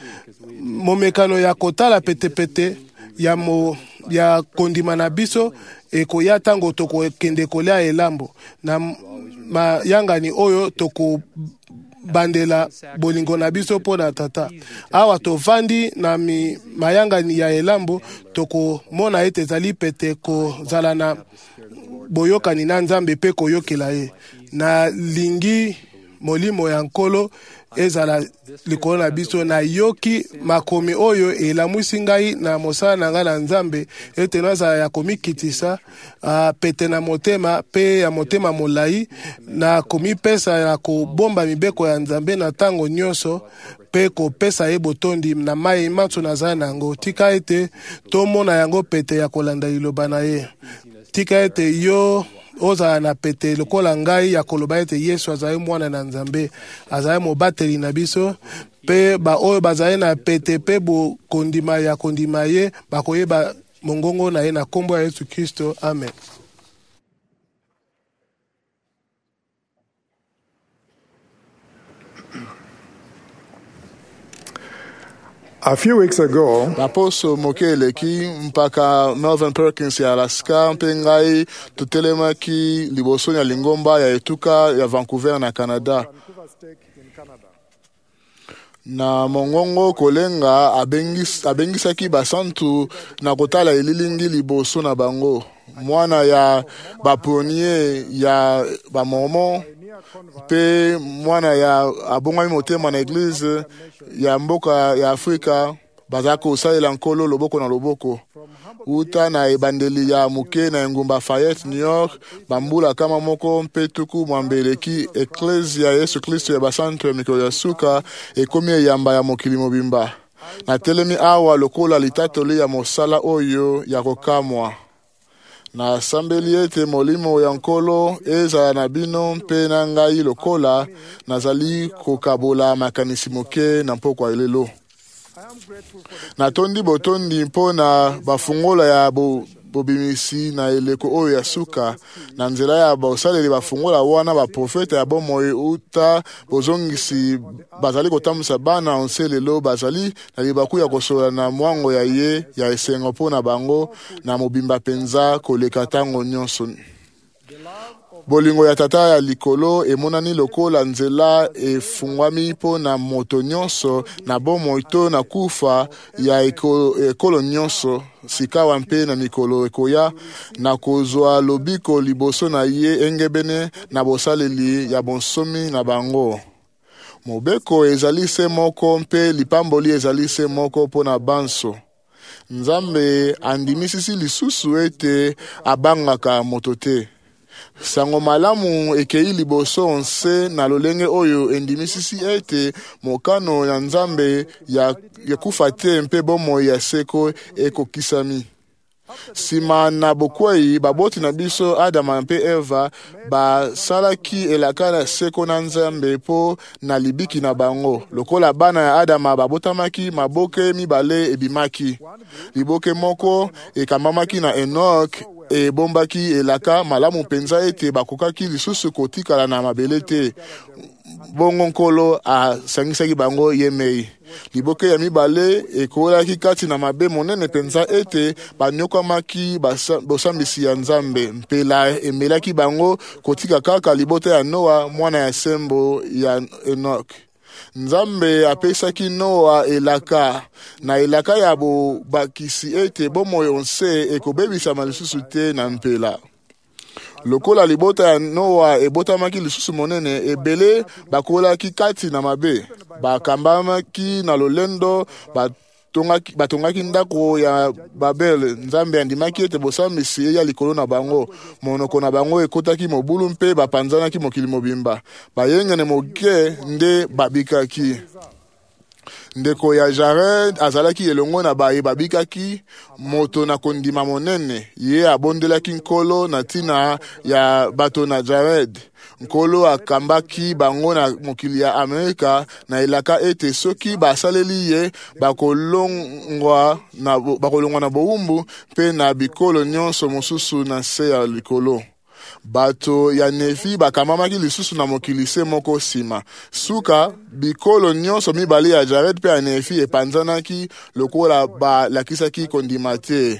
momekano ya kotala pete pete ya mo ya kondima na biso ekoya tango tokokende kolia elambo na mayangani oyo toko bandela bolingo na biso pona tata awa tovandi na mi mayangani ya elambo toko mona ete zali pete ko zala na boyokani na Nzambe pe koyokela ye na lingi molimo ya nkolo ezala likolo na biso na yoki makomi oyo elamwisi ngai na mosala na ngai na Nzambe ete nazala ya komikitisa uh, pete na motema pe ya motema molai na komipesa ya kobomba mibeko ya Nzambe na tango nyonso pe kopesa ye botondi na mai matso nazala nango tika ete tomona yango pete ya kolanda liloba na ye tika ete yo ozala na pete lokola ngai ya koloba ete Yesu azali mwana na Nzambe azali mobateli na biso pe ba oyo bazali na pete pe bo kondima ya kondima ye bakoyeba mongongo na ye na kombo ya Yesu Kristo amen. A few weeks ago, Naposo moke eleki mpaka Melvin Perkins ya Alaska mpe ngai tutelemaki liboso ya lingomba ya etuka ya Vancouver na Canada. Na mongongo kolenga abengis, abengisaki basantu na kotala elilingi liboso na bango. Mwana ya baponie ya bamomo pe mwana ya abongami motema na eglise ya mboka ya Afrika bazako osalela nkolo loboko na loboko. Uta na ebandeli ya muke na engumba Fayette, New York, bambula kama moko mpe tuku mwambeleki Ecclesia Yesu Kristo ya basantu ya mikolo ya suka ekomi eyamba ya mokili mobimba. Na telemi awa lokola litatoli ya mosala oyo ya kokamwa. Na sambeli ete molimo ya nkolo eza na bino mpe na ngai lokola nazali kokabola makanisi moke na mpoko elelo. Na tondi botondi mpo na bafungola ya bo, bobimisi na eleko oyo ya suka na nzela ya baosaleli bafungola wana baprofeta ya bomoi uta bozongisi bazali kotambusa bana onse lelo bazali na libaku ya kosola na mwango ya ye ya esengo mpo na bango na mobimba penza koleka tango nyonso. Bolingo ya tata ya likolo emonani lokola nzela efungwami mpo na moto nyonso na bomoi to na kufa ya ekolo nyonso sikawa mpe na mikolo ekoya na kozwa lobiko liboso na ye engebene na bosaleli ya bonsomi na bango. Mobeko ezali se moko mpe lipamboli ezali se moko mpo na banso. Nzambe andimisisi lisusu ete abangaka moto te. Sango malamu ekei liboso onse na lolenge oyo endimisisi ete mokano ya Nzambe ya, ya kufa te mpe bomo ya seko ekokisami. Sima na bokwei baboti na biso Adama mpe Eva basalaki elaka na seko na Nzambe po na libiki na bango. Lokola bana ya Adama babotamaki maboke mibale ebimaki. Liboke moko ekambamaki na Enoch e bombaki elaka malamu penza ete bakokaki lisusu kotikala na mabele te. Bongo nkolo asangisaki bango yemei. Liboke ya mibale ekolaki kati na mabe monene penza ete banyokamaki bosambisi ya Nzambe. Mpela emelaki bango kotika kaka libota ya Noa mwana ya sembo ya Enoch. Nzambe apesaki Noa elaka na elaka ya bobakisi ete bomoi onse ekobebisama lisusu te na mpela. Lokola libota ya Noa ebotamaki lisusu monene ebele bakolaki kati na mabe. Bakambamaki na lolendo batongaki, batongaki ndako ya Babel. Nzambe andimaki ete bosambisi ya likolo na bango. Monoko na bango ekotaki mobulu mpe bapanzanaki mokili mobimba. Bayengene moke nde babikaki. Ndeko ya Jared azalaki elongo na baye babikaki moto na kondima monene. Ye abondelaki nkolo na tina ya bato na Jared. Nkolo akambaki bango na mokili ya Amerika na elaka ete soki basaleli ye bakolongwa na, bakolongwa na bowumbu mpe na bikolo nyonso mosusu na se ya likolo. Bato ya Nefi bakamamaki lisusu na mokili se moko sima. Suka bikolo nyonso mibale ya Jared pe ya Nefi epanzanaki lokola balakisaki kondima te.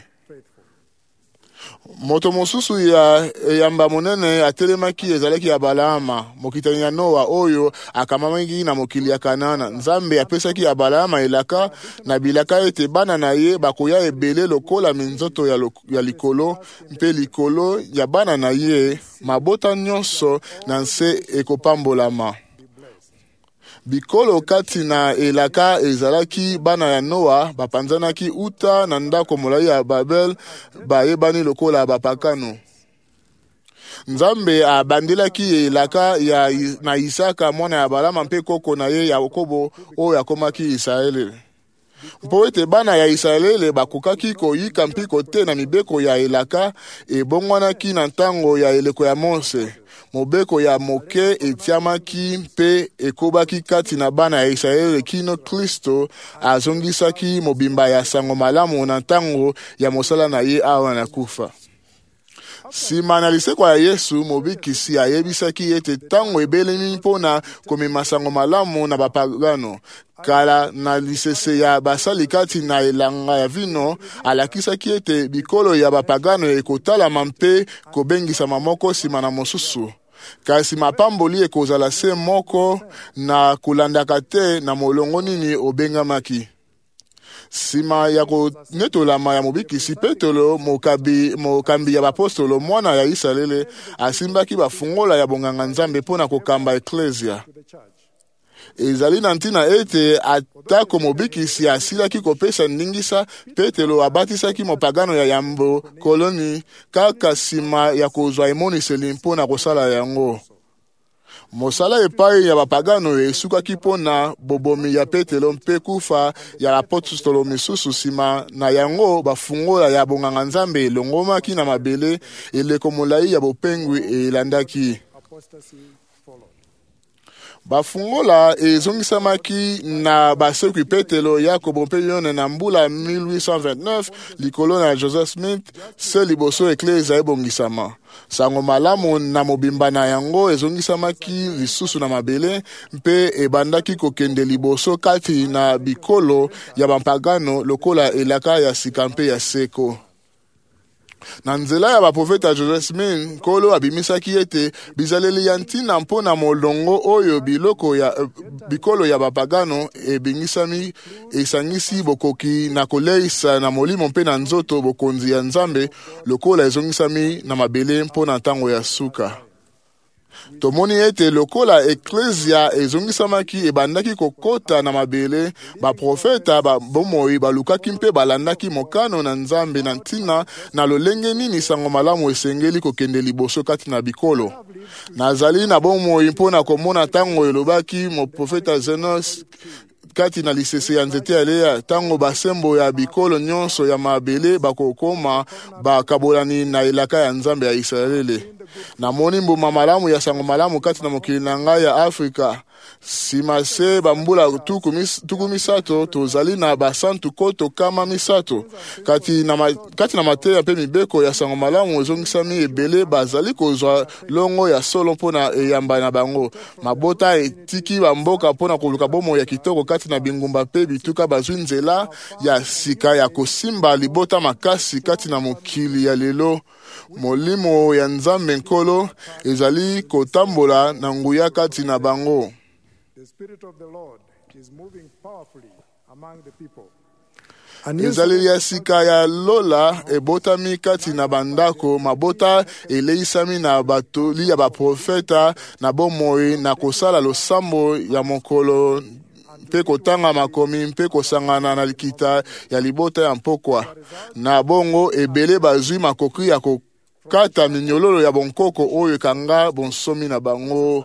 Moto mosusu ya yamba monene atelemaki ezalaki ya Balaama, mokitani ya Noa oyo akamamaki na mokili ya Kanana. Nzambe apesaki ya Balaama elaka na bilaka ete bana na ye bakoya ebele lokola minzoto ya, lo, ya likolo mpe likolo ya bana na ye mabota nyonso na nse ekopambolama. Bikolo kati na elaka ezalaki bana ya Noa bapanzanaki uta na ndako molai ya Babel bayebani lokola bapakano. Nzambe abandelaki elaka ya na Isaka mwana ya Balama mpe koko na ye Yakobo oyo akomaki Israele. Mpo ete bana ya Israele bakokaki koyika mpiko te na mibeko ya elaka ebongwanaki na ntango ya eleko ya Mose. Mobeko ya moke etiamaki mpe ekobaki kati na bana ya Israele kino Kristo azongisaki mobimba ya sango malamu na ntango ya mosala na ye awa na kufa. Nsima na lisekwa ya Yesu, mobikisi ayebisaki ete tango ebelemi mpona komema sango malamu na bapagano. Kala na lisese ya basali kati na elanga ya vino, alakisaki ete bikolo ya bapagano ekotalama mpe kobengisama moko nsima na mosusu. Kasi mapamboli ekozala se moko na kulandaka te na molongo nini obengamaki. Sima ya konetolama ya mobikisi, Petelo mokabi mokambi ya bapostolo mwana ya Isalele asimbaki bafungola ya bonganga Nzambe mpona kokamba eklesia. Ezali na ntina ete atako mobikisi asilaki kopesa ndingisa, Petelo abatisaki mopagano ya yambo koloni kaka sima ya kozwa emoniseli mpona kosala yango. Mosala epai ya bapagano esukaki mpona bobomi ya Petelo mpe kufa ya bapostolo misusu. Sima na yango bafungola ya bonganga Nzambe elongomaki na mabele, eleko molai ya bopengwi elandaki. Bafungola ezongisamaki na basekwi Petelo, Yakobo mpe Yone na mbula mille huit cent vingt-neuf likolo na Joseph Smith, se liboso eklesia ebongisama. Sango malamu na mobimba na yango ezongisamaki lisusu na mabele mpe ebandaki kokende liboso kati na bikolo ya bampagano lokola elaka ya sika mpe ya seko. Na nzela ya baprofeta Joseph Smith, nkolo abimisaki ete bizaleli ya ntina mpona molongo oyo biloko ya uh, bikolo ya bapagano ebingisami esangisi bokoki na koleisa na molimo mpe na nzoto bokonzi ya Nzambe lokola ezongisami na mabele mpona ntango ya suka. Tomoni ete lokola eklesia ezongisamaki ebandaki kokota na mabele, baprofeta bomoi balukaki mpe balandaki mokano na Nzambe na ntina na lolenge nini sango malamu esengeli kokende liboso kati na bikolo. Nazali na bomoi mpona komona tango elobaki mo profeta Zenos kati na lisese ya nzete ya Lea, tango basembo ya bikolo nyonso ya mabele bakokoma bakabolani na elaka ya Nzambe ya Israele. Na moni mbuma malamu ya sango malamu kati na mokili na ngai ya Afrika. Sima se bambula tuku, mis, tuku misato tozali na basantu koto kama misato. Kati na, ma, kati na mateya pe mibeko ya sango malamu ezongisami ebele bazali kozwa longo ya solo mpona eyamba na bango. Mabota etiki bamboka mpona koluka bomo ya kitoko kati na bingumba pe bituka bazwi nzela ya sika ya kosimba libota makasi kati na mokili ya lelo. Molimo ya Nzambe nkolo ezali kotambola na nguya kati na bango. The Spirit of the Lord is moving powerfully among the people. Ezali ya sika ya lola ebotami kati na bandako, mabota eleisami na batoli ya baprofeta na bomoi na kosala losambo ya mokolo mpe kotanga makomi mpe kosangana na likita ya libota ya mpokwa. Na bongo ebele bazwi makoki ya kokata minyololo ya bonkoko oyo ekanga bonsomi na bango.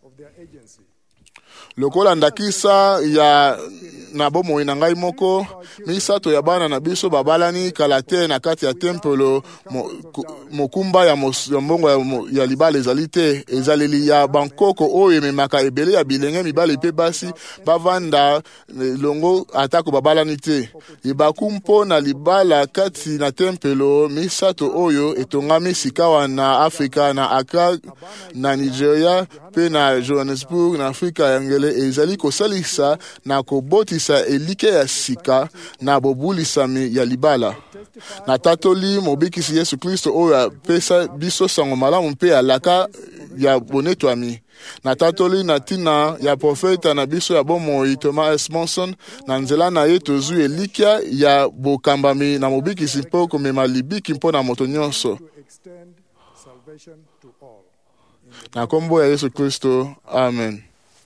Lokola ndakisa ya na bomoi na ngai moko, misato ya bana na biso babalani kalate na kati ya tempelo mokumba ya mbongo ya, ya libala ezali te. Ezaleli ya bankoko oyo ememaka ebele ya bilenge mibale pe basi bavanda longo atako babalani te. Ebaku mpo na libala kati na tempelo misato oyo etongami sikawa na Afrika, na Accra na Nigeria pe na Johannesburg na Afrika ya ngele, ezali kosalisa na kobotisa elike ya sika na bobulisami ya libala. Na tatoli mobikisi Yesu Kristo oyo apesa biso sango malamu mpe alaka ya bonetwami. Na tatoli na tina ya profeta na biso ya bomoi Thomas S. Monson, na nzela na ye tozwi elikia ya bokambami na mobikisi mpo komema libiki mpo na moto nyonso. Na kombo ya Yesu Kristo, amen.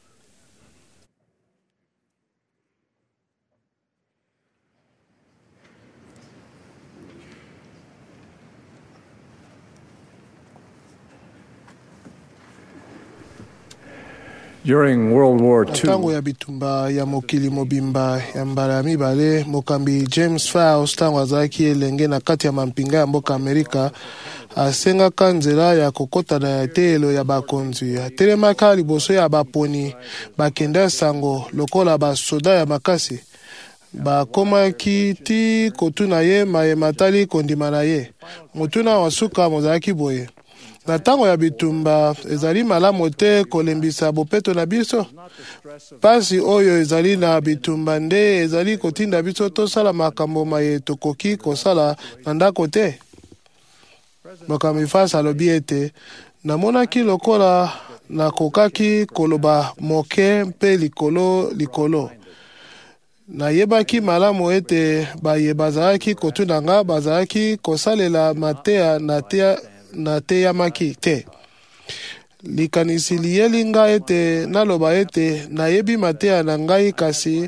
During World War Two, tango ya bitumba ya mokili mobimba ya mbala ya mibale, mokambi James Faust tango azalaki elenge na kati ya mampinga ya mboka Amerika asengaka nzela ya kokota na etelo ya bakonzi. Atelemaka liboso ya baponi bakenda sango lokola basoda ya makasi. bakomaki ti kotuna ye mayema tali kondima na ye. Motuna wa suka mozalaki boye: na ntango ya bitumba ezali malamu te kolembisa bopeto na biso? Pasi oyo ezali na bitumba nde ezali kotinda biso tosala makambo maye tokoki kosala na ndako te? Mokambi Fasi alobi ete namonaki lokola nakokaki koloba moke mpe likolo likolo. Nayebaki malamu ete baye bazalaki kotuna nga bazalaki kosalela mateya na te na teyamaki te. Likanisi liyeli nga ete naloba ete nayebi mateya na ngai kasi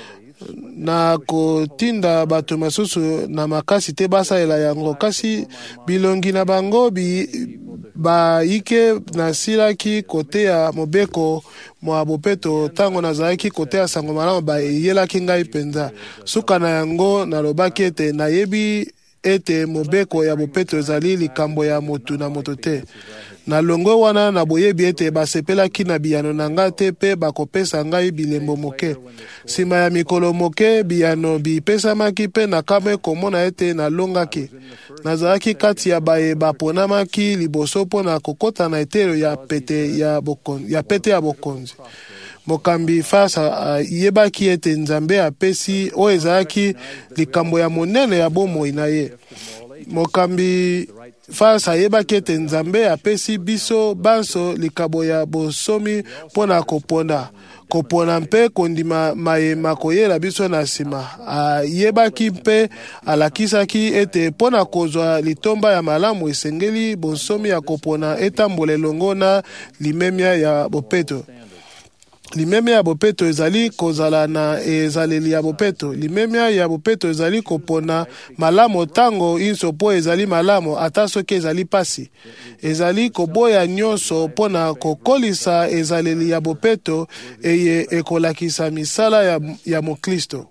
na kotinda bato masusu na makasi te basalela yango, kasi bilongi na bango bi baike nasilaki koteya mobeko mwa bopeto ntango nazalaki koteya sango malamu bayelaki ngai mpenza. Suka na yango nalobaki ete nayebi ete mobeko ya bopeto ezali likambo ya motu na moto te. Na longwe wana na boyebi ete basepelaki na biyano na nga te pe bakopesa ngai bilembo moke. Sima ya mikolo moke biyano bipesamaki pe nakame komona ete nalongaki. Nazalaki kati ya baye baponamaki liboso mpona kokota na etelo ya pete ya bokonzi, ya pete ya bokonzi. Mokambi Fasi yebaki ete Nzambe apesi o ezalaki likambo ya monene ya bomoi na ye. Mokambi Fasi ayebaki ete Nzambe apesi biso banso likabo ya bosomi mpona koponda kopona mpe kondima mayema koyela biso na nsima. Ayebaki mpe alakisaki ete mpona kozwa litomba ya malamu esengeli bonsomi ya kopona etambola elongo na limemia ya bopeto. Limemia ya bopeto ezali kozala na ezaleli ya bopeto. Limemia ya bopeto ezali kopona malamu tango inso po ezali malamu ata soki ezali pasi. Ezali koboya nyonso mpona kokolisa ezaleli ya bopeto eye ekolakisa misala ya, ya moklisto.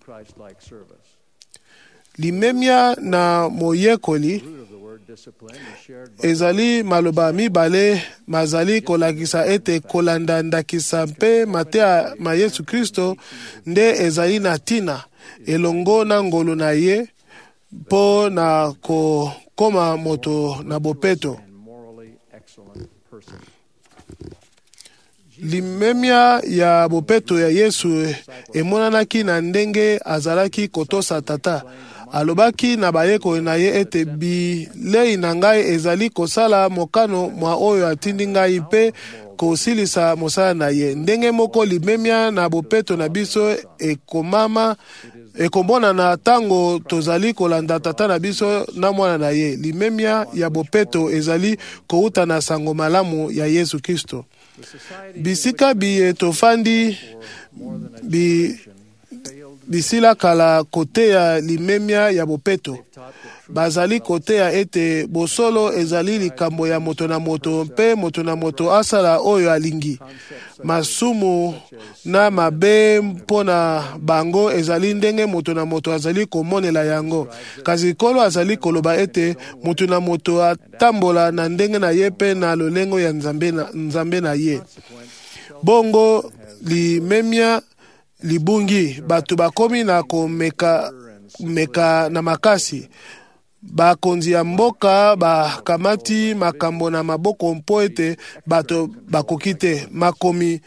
Limemia na moyekoli ezali maloba mibale mazali kolakisa ete kolanda ndakisa mpe mateya ma Yesu Kristo nde ezali na tina elongo na ngolo na ye mpo na kokoma moto na bopeto. Limemia ya bopeto ya Yesu emonanaki na ndenge azalaki kotosa tata. Alobaki na bayeko na ye ete bilei na ngai ezali kosala mokano mwa oyo atindi ngai mpe kosilisa mosala na ye. Ndenge moko limemia na bopeto na biso ekomama ekomona na tango tozali kolanda tata na biso na mwana na ye. Limemia ya bopeto ezali kouta na sango malamu ya Yesu Kristo. Bisika biye tofandi bi bisila kala koteya limemia ya bopeto. Bazali koteya ete bosolo ezali likambo ya moto na moto mpe moto na moto asala oyo alingi. Masumu na mabe mpona bango ezali ndenge moto na moto azali komonela yango. Kasi kolo azali koloba ete moto na moto atambola na ndenge na ye pe na lolengo ya Nzambe na, Nzambe na ye. Bongo limemia libungi bato bakomi na komeka meka na makasi. Bakonzi ya mboka bakamati makambo na maboko mpo ete bato bakoki te. Makomi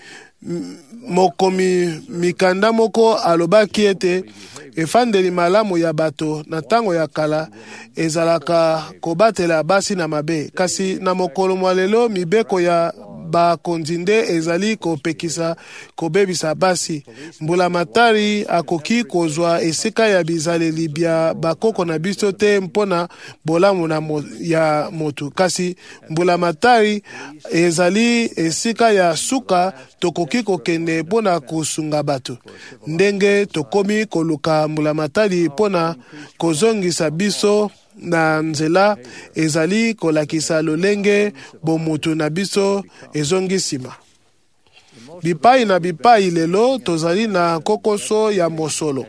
mokomi mikanda moko alobaki ete efandeli malamu ya bato na tango ya kala ezalaka kobatela basi na mabe, kasi na mokolo mwa lelo mibeko ya bakonzi nde ezali kopekisa kobebisa basi. Mbula matari akoki kozwa esika ya bizaleli bya bakoko na biso te mpona bolamu na mo, ya motu, kasi mbula matari ezali esika ya suka tokoki kokende mpona kosunga bato. Ndenge tokomi koluka mbula matari mpona kozongisa biso na nzela ezali kolakisa lolenge bomutu na biso ezongisima. Bipai na bipai lelo tozali na kokoso ya mosolo.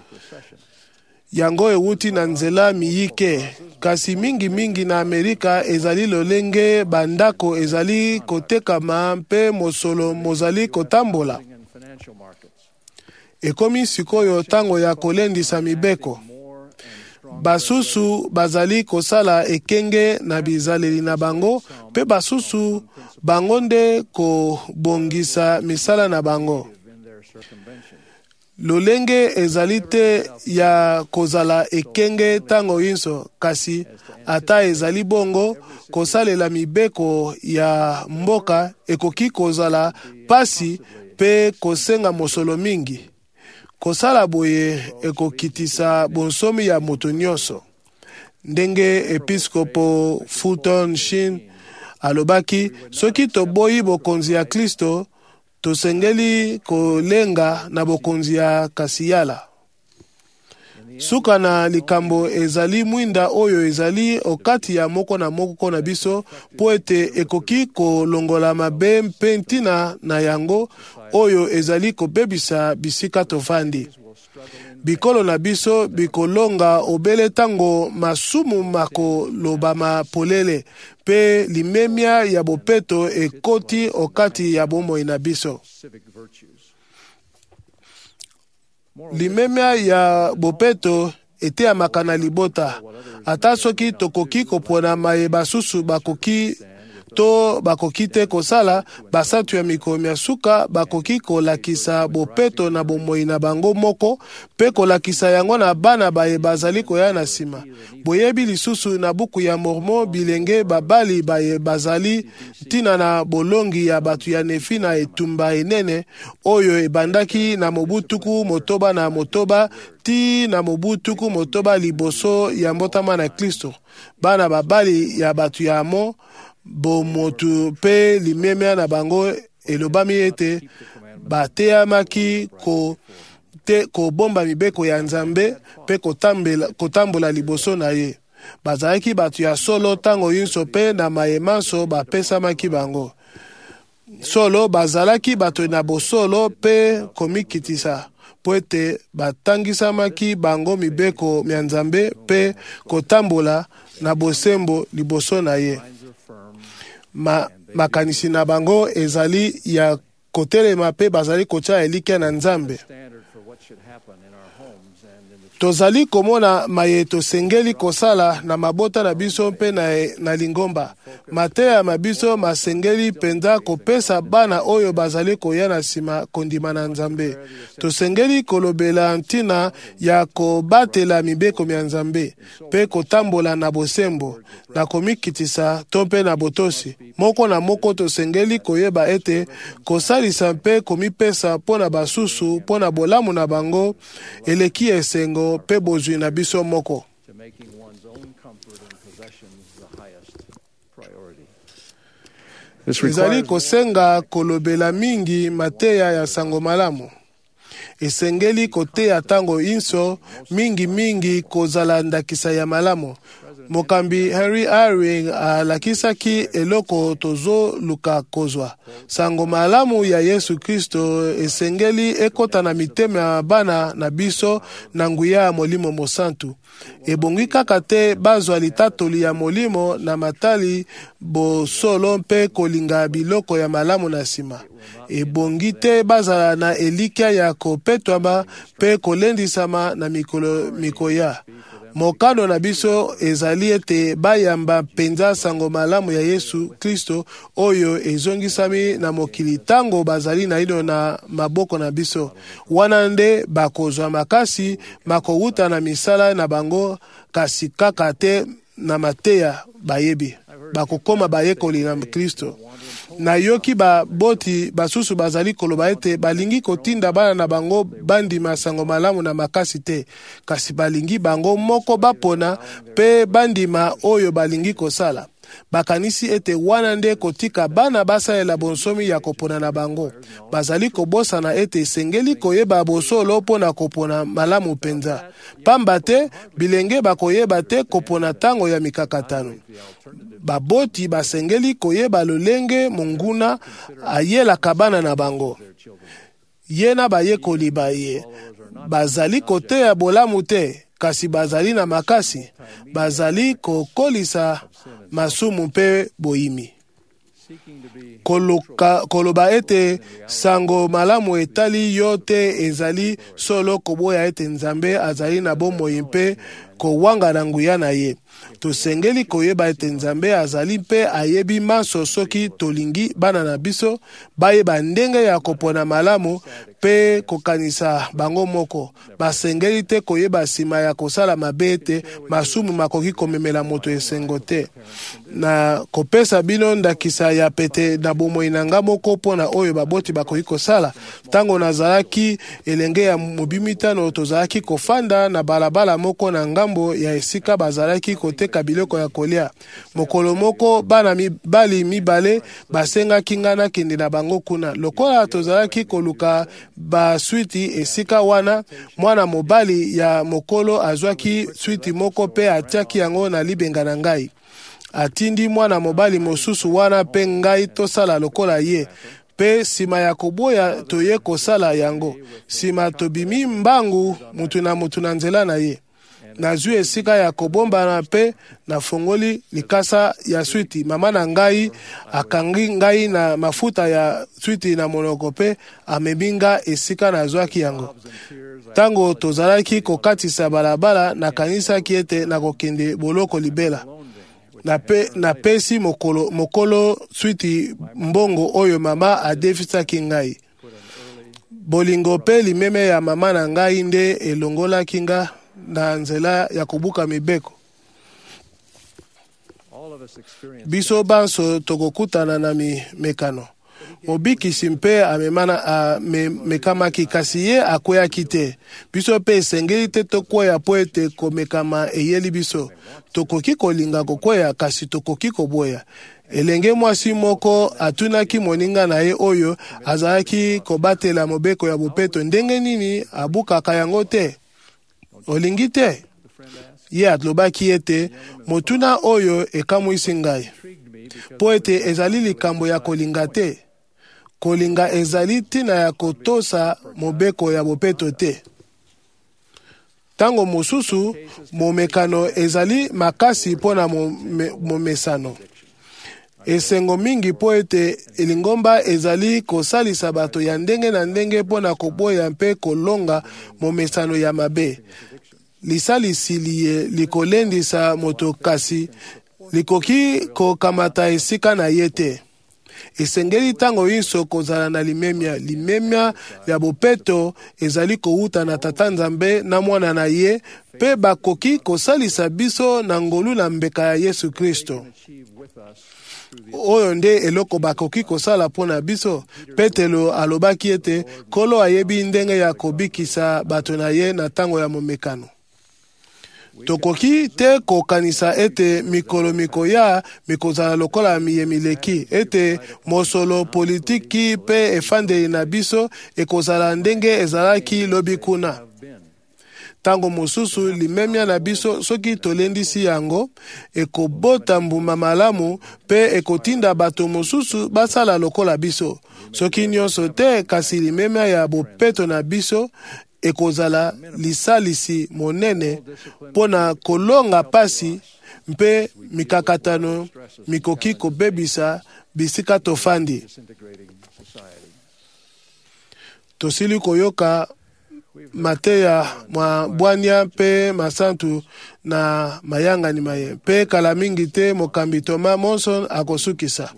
Yango ewuti na nzela miyike, kasi mingi mingi na Amerika ezali lolenge bandako ezali kotekama mpe mosolo mozali kotambola. Ekomi sikoyo tango ya kolendisa mibeko. Basusu bazali kosala ekenge na bizaleli na bango, pe basusu bango nde kobongisa misala na bango. Lolenge ezali te ya kozala ekenge tango inso, kasi ata ezali bongo kosalela mibeko ya mboka ekoki kozala pasi pe kosenga mosolo mingi. Kosala boye ekokitisa bonsomi ya moto nyonso. Ndenge episkopo Fulton Sheen alobaki, soki toboyi bokonzi ya Kristo, tosengeli kolenga na bokonzi ya Kasiyala. Suka na likambo ezali mwinda oyo ezali okati ya moko na moko na biso, po ete ekoki kolongola mabe mpe ntina na yango oyo ezali kobebisa bisika tovandi. Bikolo na biso bikolonga obele tango masumu makolobama polele, pe limemia ya bopeto ekoti okati ya bomoi na biso. Limemia ya bopeto ete ya makana libota. Ata soki tokoki kopona mayeba susu bakoki to bakoki te kosala, basatu ya mikomi ya suka bakoki kolakisa bopeto na bomoi na bango moko, pe kolakisa yango na bana baye bazali koya na sima. Boyebi lisusu na buku ya Mormon bilenge babali baye bazali tina na bolongi ya batu ya Nefi na etumba enene oyo ebandaki na mobutuku motoba na motoba ti na mobutuku motoba liboso ya mbotama na Kristo. Bana babali ya batu ya Amon bomotu pe limemia na bango elobami ete bateyamaki ko te ko bomba mibeko ya Nzambe pe kotambola kotambola liboso na ye. Bazalaki batu ya solo tango yinso pe na mayemanso bapesamaki bango. Solo bazalaki batu na bosolo pe komikitisa po ete batangisamaki bango mibeko ya Nzambe pe kotambola na bosembo liboso na ye. Ma, makanisi na bango ezali ya kotelema pe bazali kotia elike na Nzambe. Tozali komona maye tosengeli kosala na mabota na biso mpe na, na lingomba. Mateya mabiso masengeli penza kopesa bana oyo bazali koya na sima kondima na Nzambe. Tosengeli kolobela ntina ya kobatela mibeko ya Nzambe pe kotambola na bosembo na komikitisa to mpe na botosi. Moko na moko tosengeli koyeba ete kosalisa mpe komipesa pona basusu pona bolamu na bango eleki esengo pe bozwi na biso moko. Ezali kosenga kolobela mingi mateya ya sango malamu. Esengeli koteya tango inso mingi mingi kozala ndakisa ya malamu. Mokambi Henry Eyring alakisaki eloko tozo luka kozwa. Sango malamu ya Yesu Kristo esengeli ekota na mitema ya bana na biso na nguya ya Molimo Mosantu. Ebongi kaka te bazwa litatoli ya Molimo na matali bosolo mpe kolinga biloko ya malamu na sima. Ebongi te bazala na elikia ya kopetwama pe kolendisama na mikolo mikoya. Mokano na biso ezali ete bayamba penza sango malamu ya Yesu Kristo oyo ezongisami na mokili tango bazali na ino na maboko na biso. Wana nde bakozwa makasi makowuta na misala na bango kasi kaka te na mateya bayebi. Bakokoma bayekoli na Kristo. Na yoki ba boti basusu bazali koloba ete balingi kotinda bana na bango bandi masango malamu na makasi te, kasi balingi bango moko bapona pe bandima oyo balingi kosala. Bakanisi ete wana nde kotika bana basalela bonsomi ya kopona na bango. Bazali kobosa na ete sengeli koyeba bosolo pona kopona malamu penza. Pamba te bilenge bakoyeba te kopona tango ya mikakatano. Baboti basengeli koyeba lolenge monguna ayela kabana na bango. Yena bayekoli baye. Bazali kote ya bolamu te, kasi bazali na makasi. Bazali kokolisa masumu pe boimi. koluka koloba ete sango malamu etali yo te ezali solo koboya ete Nzambe azali na bomoi mpe kowanga na nguya na ye. Tosengeli koyeba ete Nzambe azali mpe ayebi maso soki tolingi bana na biso bayeba ndenge ya kopona malamu mpe kokanisa bango moko. Basengeli te koyeba nsima ya kosala mabe ete masumu makoki komemela moto esengo te. Na kopesa bino ndakisa ya pete na bomoi na nga moko mpona oyo baboti bakoki kosala. Tango nazalaki elenge ya mobi mitano tozalaki kofanda na balabala moko na ngambo ya esika bazalaki koteka biloko ya kolia. Mokolo moko bana mibali mibale basengaki nga nakende na bango kuna. Lokola tozalaki koluka baswiti esika wana, mwana mobali ya mokolo azwaki switi moko pe atiaki yango na libenga na ngai. Atindi mwana mobali mosusu wana pe ngai tosala lokola ye. Pe sima ya koboya toye kosala yango. Sima tobimi mbangu mutu na mutu na nzela na ye. Nazwi esika ya kobombana pe na fongoli likasa ya switi. Mama na ngai akangi ngai na mafuta ya switi na monoko pe amebinga esika na zwaki yango. Tango tozalaki kokatisa balabala na kanisa kiete na kokende boloko libela. Na, pe, na pesi mokolo, mokolo switi mbongo oyo mama adefisaki ngai. Bolingo pe limeme ya mama na ngai nde elongola kinga na nzela ya kubuka mibeko. Biso banso tokokutana na mi mekano. Mobikisi mpe amemana a me, mekamaki kasi ye akweyaki te. Biso pe esengeli te tokweya po ete komekama eyeli biso. Tokoki kolinga kokweya kasi tokoki koboya. Elenge mwasi moko atunaki moninga na ye oyo azalaki kobatela mobeko ya bopeto ndenge nini abukaka yango te. Olingi te? Ye atlobaki ete motuna oyo ekamwisi ngai. Po ete ezali likambo ya kolinga te. Kolinga ezali tina ya kotosa mobeko ya bopeto te. Tango mosusu, momekano ezali makasi pona momesano. Esengo mingi po ete elingomba ezali kosalisa bato ya ndenge na ndenge pona koboya mpe kolonga momesano ya mabe. Lisalisi liye likolendisa moto kasi likoki kokamata esika na yete. Esengeli tango inso kozala na limemia. Limemia ya bopeto ezali kouta na tata Nzambe na mwana na ye pe bakoki kosalisa biso na ngolu na mbeka ya Yesu Kristo. Oyo nde eloko bakoki kosala pona biso. Petelo alobaki ete kolo ayebi ndenge ya kobikisa bato na ye na tango ya momekano. Tokoki te kokanisa ete mikolo mikoya mikozala lokola miye mileki, ete mosolo politiki pe efandeli na biso ekozala ndenge ezalaki lobi kuna. Tango mosusu limemia na biso soki tolendisi yango ekobota mbuma malamu pe ekotinda bato mosusu basala lokola biso. Soki nyonso te kasi limemia ya bopeto na biso ekozala lisalisi monene pona kolonga pasi mpe mikakatano mikoki kobebisa bisika tofandi. Tosili koyoka mateya mwa bwania pe masantu na mayanga ni maye pe kala mingi te mokambi Toma Monson akosukisa.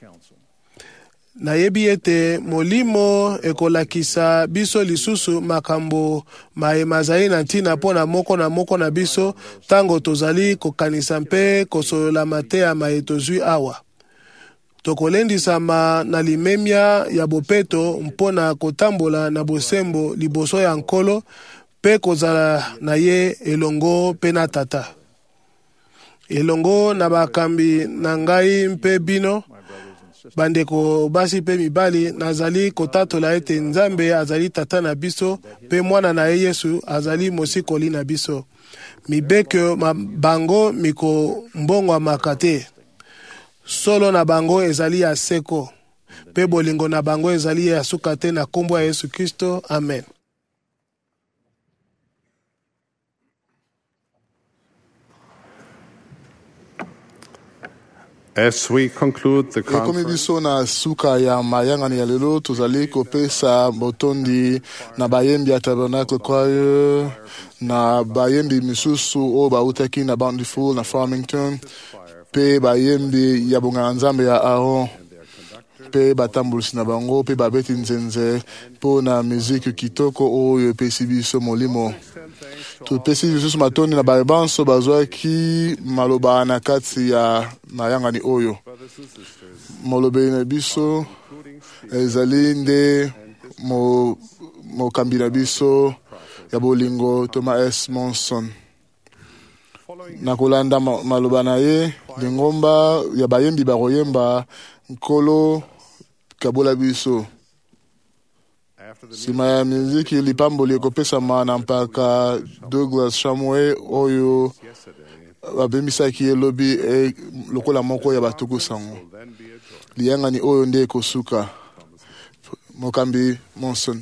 Nayebi ete molimo ekolakisa biso lisusu makambo maye mazali na ntina pona moko na moko na biso tango tozali kokanisa mpe kosolola mateya maye tozwi awa. Tokolendisama na limemia ya bopeto mpona kotambola na bosembo liboso ya nkolo pe kozala na ye elongo pe na tata. Elongo na bakambi na ngai mpe bino bandeko basi pe mibali nazali kotatola ete Nzambe azali tata na biso pe mwana na ye Yesu azali mosikoli na biso. Mibeke bango miko mbongwa makate. Solo na bango ezali ya seko. Pe bolingo na bango ezali ya sukate na kombo ya Yesu Kristo. Amen. As we conclude the ekomi conference, biso na suka ya mayangani ya lelo tozali kopesa botondi na bayembi ya Tabernacle Choir na bayembi misusu oyo bautaki na Bountiful na Farmington pe bayembi ya bonganga nzambe ya Aaron pe batambulisi na bango pe babeti nzenze mpo na miziki kitoko oyo epesi biso molimo. Topesi lisusu matondi na bayebanso bazwaki maloba na kati ya mayangani oyo. Molobeli na biso ezali nde mo mokambi na biso ya bolingo Thomas S. Monson. Na kolanda maloba na ye lingomba ya bayembi bakoyemba nkolo kabola biso. Sima ya miziki lipamboli ekopesama na mpaka Douglas Shamwe oyo babemisaki elobi e, lokola moko ya batuku sango. Liyangani oyo nde ekosuka. Mokambi Monson.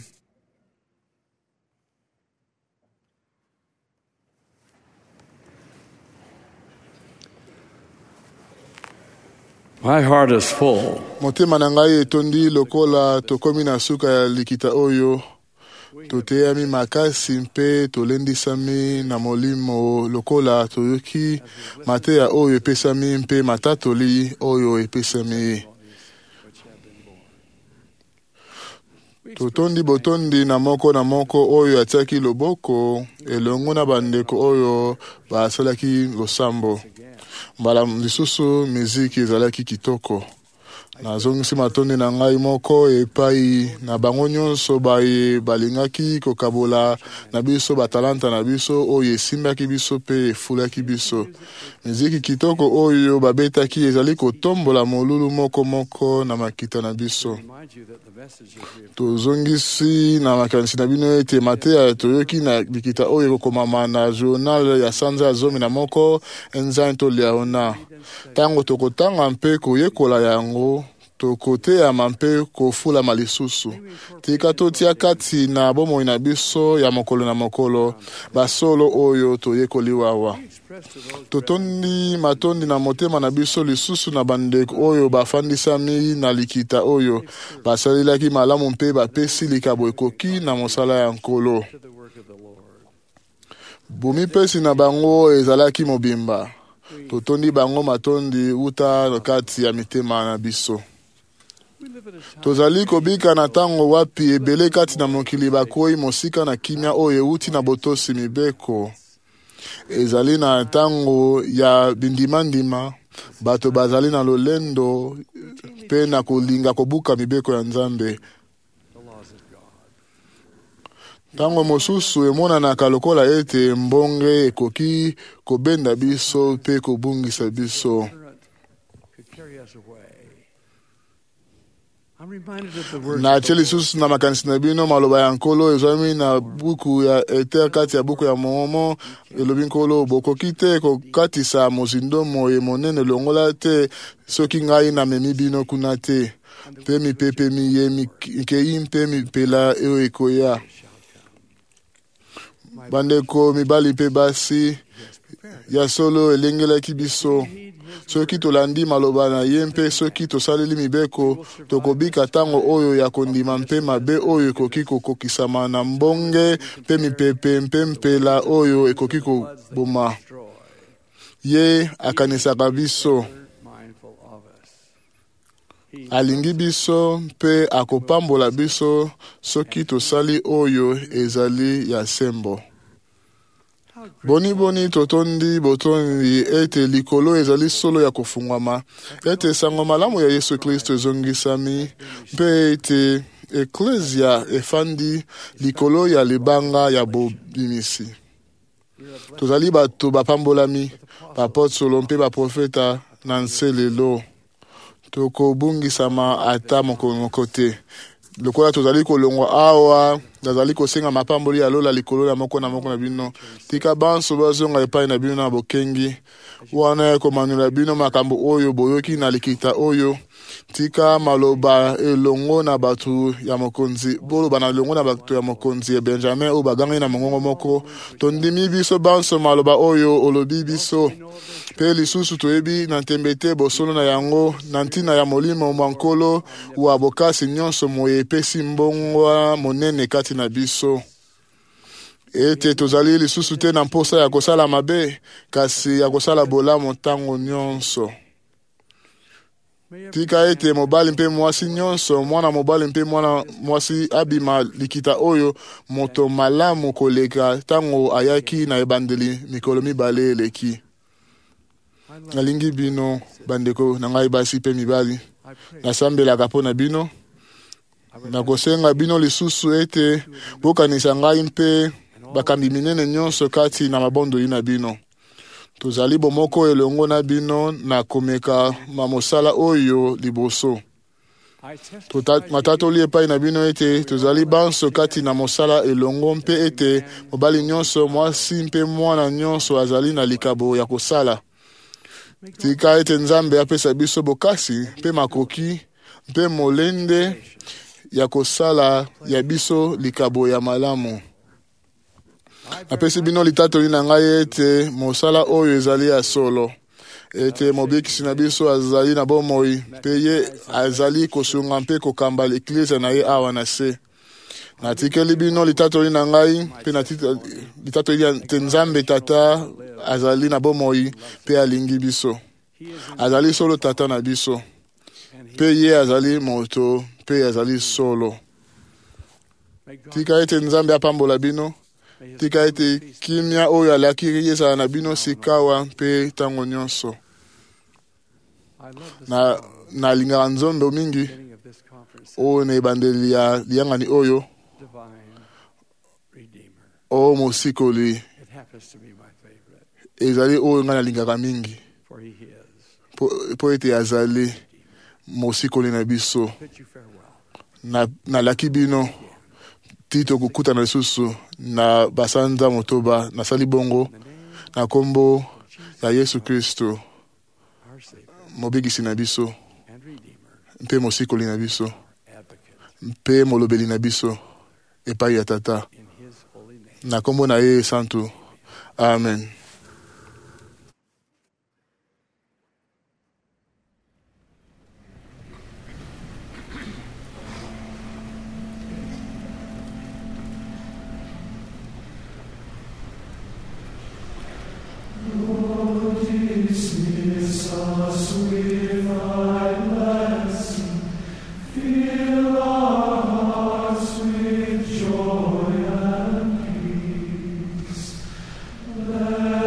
My heart is full. Motema na ngai etondi lokola tokomi na suka ya likita oyo. Toteyami makasi mpe tolendisami na molimo lokola toyoki mateya oyo epesami mpe matatoli oyo epesami. Totondi botondi na moko na moko oyo atiaki loboko elongo na bandeko oyo basalaki losambo. Mbala lisusu miziki ezalaki kitoko. Nazongisi matondi na ngai moko epai na bango nyonso baye balingaki kokabola na biso batalanta na biso oyo esimbaki biso pe efulaki biso. Miziki kitoko oyo babetaki ezali kotombola molulu moko moko na makita na biso. Tozongisi na makanisi na bino ete mateya toyoki na likita oyo kokomama na journal ya sanza ya zomi na moko enzain toliaona. Tango tokotanga mpe koyekola yango tokoteyama mpe kofulama lisusu. Tika totia kati na bomoi na biso ya mokolo na mokolo basolo oyo toyekoliwawa. Totondi matondi na motema na biso lisusu na bandeko oyo bafandisami na likita oyo basalelaki malamu mpe bapesi likabo ekoki na mosala ya nkolo. Bumipesi na bango ezalaki mobimba. Totondi bango matondi uta kati ya mitema na biso. Tozali kobika na tango wapi ebele kati na mokili bakoi mosika na kimia oyo uti na botosi mibeko. Ezali na tango ya bindimandima bato bazali na lolendo pe na kolinga kobuka mibeko ya Nzambe. Tango mosusu emonanaka lokola ete mbonge ekoki kobenda biso pe kobungisa biso. Na cheli susu na makanisi na bino maloba ya nkolo ezwami na buku ya eter kati ya buku ya momo elobi nkolo bokoki te kokatisa mozindo moye monene longola te soki ngai na memi bino kuna te pe mipepe miye mikei mpe mipela eo ekoya. Bandeko mibali pe basi ya solo elengelaki biso. Soki tolandi maloba na ye mpe soki tosaleli mibeko tokobika tango oyo ya kondima mpe mabe oyo ekoki kokokisama na mbonge mpe mipepe mpe mpela oyo ekoki koboma. Ye akanisaka biso. Alingi biso mpe akopambola biso soki tosali oyo ezali ya sembo. Boni boni totondi botondi ete likolo ezali solo ya kofungwama, ete sango malamu ya Yesu Kristo ezongisami, mpe ete eklesia efandi likolo ya libanga ya bobimisi. Tozali bato bapambolami, bapostolo mpe baprofeta na nse lelo. Tokobungisama ata moko moko te. Lokola tozali kolongwa awa nazali kosenga mapamboli ya lola likolo ya moko na moko na bino. Tika banso bazonga epai na bino na bokengi. Wana komanula bino makambo oyo boyoki na likita oyo. Tika maloba elongo na batu ya mokonzi. Bolo bana elongo na batu ya mokonzi ya Benjamin o bagangi na mongongo moko. Tondimi biso banso maloba oyo olobi biso. Pe lisusu toyebi na tembete bosolo na yango na ntina ya molimo mwankolo wa bokasi nyonso moye pesi mbongwa monene kati na biso. Ete tozali lisusu te na mposa ya kosala mabe kasi ya kosala bolamu ntango nyonso. Tika ete mobali mpe mwasi nyonso, mwana mobali mpe mwana mwasi abima likita oyo moto malamu koleka tango ayaki na ebandeli mikolo mibale eleki. Nalingi bino bandeko na ngai basi pe mibali. Nasambelaka mpo na bino. Nakosenga bino lisusu ete bokanisa ngai mpe bakambi minene nyonso kati na mabondo ina bino. Tozali bomoko elongo na bino na komeka mamosala oyo liboso. Matatoli epai na bino ete tozali banso kati na mosala elongo mpe ete mobali nyonso mwasi mpe mwana nyonso azali na likabo ya kosala. Tika ete Nzambe apesa biso bokasi mpe makoki mpe molende ya kosala ya biso likabo ya malamu. Apesi bino litatoli na ngai ete mosala oyo ezali ya solo. Ete mobikisi na biso azali na bomoi mpe ye azali kosunga mpe kokamba l'eklise na ye awa na se. Natikeli bino litatoli na ngai mpe na litatoli ya Nzambe tata azali na bomoi mpe alingi biso. Azali solo tata na biso. Pe ye azali moto mpe azali solo. Tika ete Nzambe apambola bino. Tika ete kimia oyo alakiri ezala na bino sikawa mpe tango nyonso. Na na lingaka nzondo mingi oyo na ebandeli ya liyangani oyo o mosikoli ezali oyo nga nalingaka mingi po ete azali mosikoli na biso. Na nalaki bino tito kukuta na lisusu na basanza motoba na sali bongo na kombo ya Yesu Kristo mobigisi na biso mpe mosikoli na biso mpe molobeli na biso epai ya tata na kombo na ye santu. Amen. Joy and peace.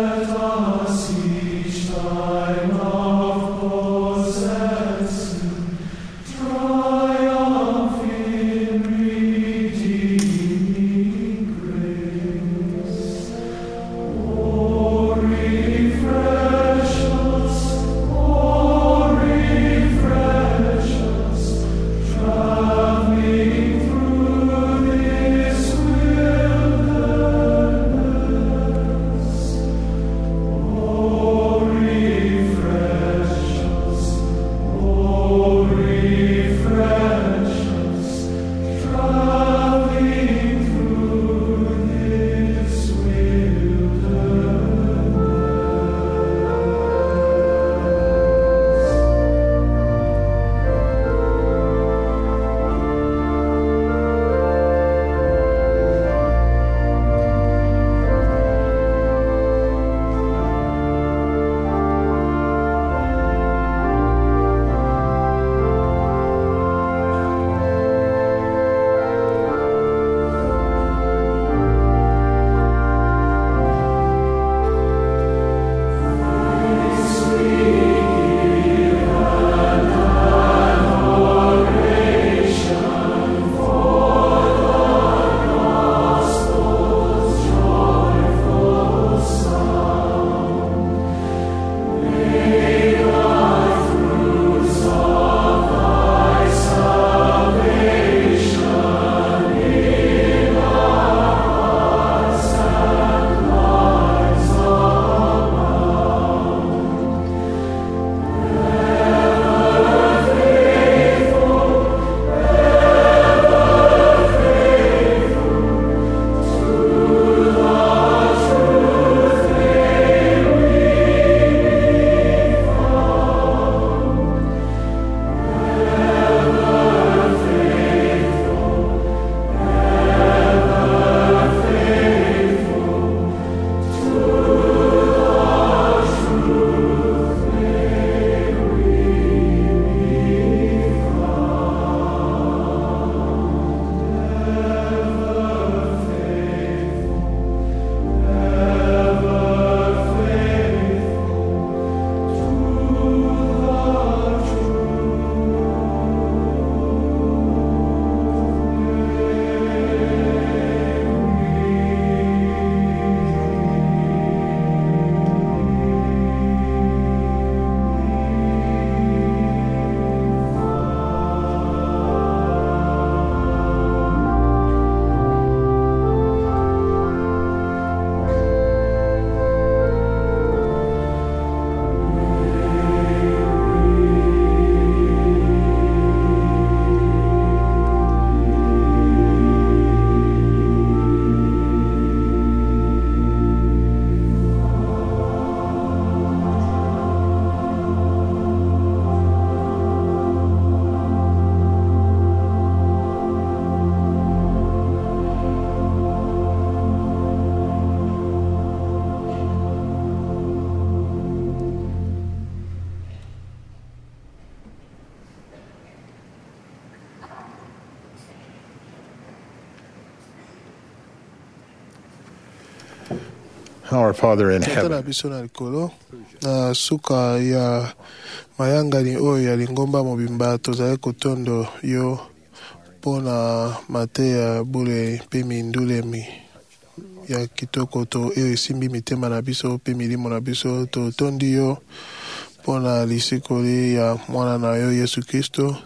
Our Father in tata na heaven, biso na likolo na suka ya mayangani oyo ya lingomba mobimba tozali kotondo yo mpo na mateya bule mpe mindulemi ya kitoko to oyo esimbi mitema na biso mpe milimo na biso totondi yo mpo na lisikoli ya mwana na yo Yesu Kristo,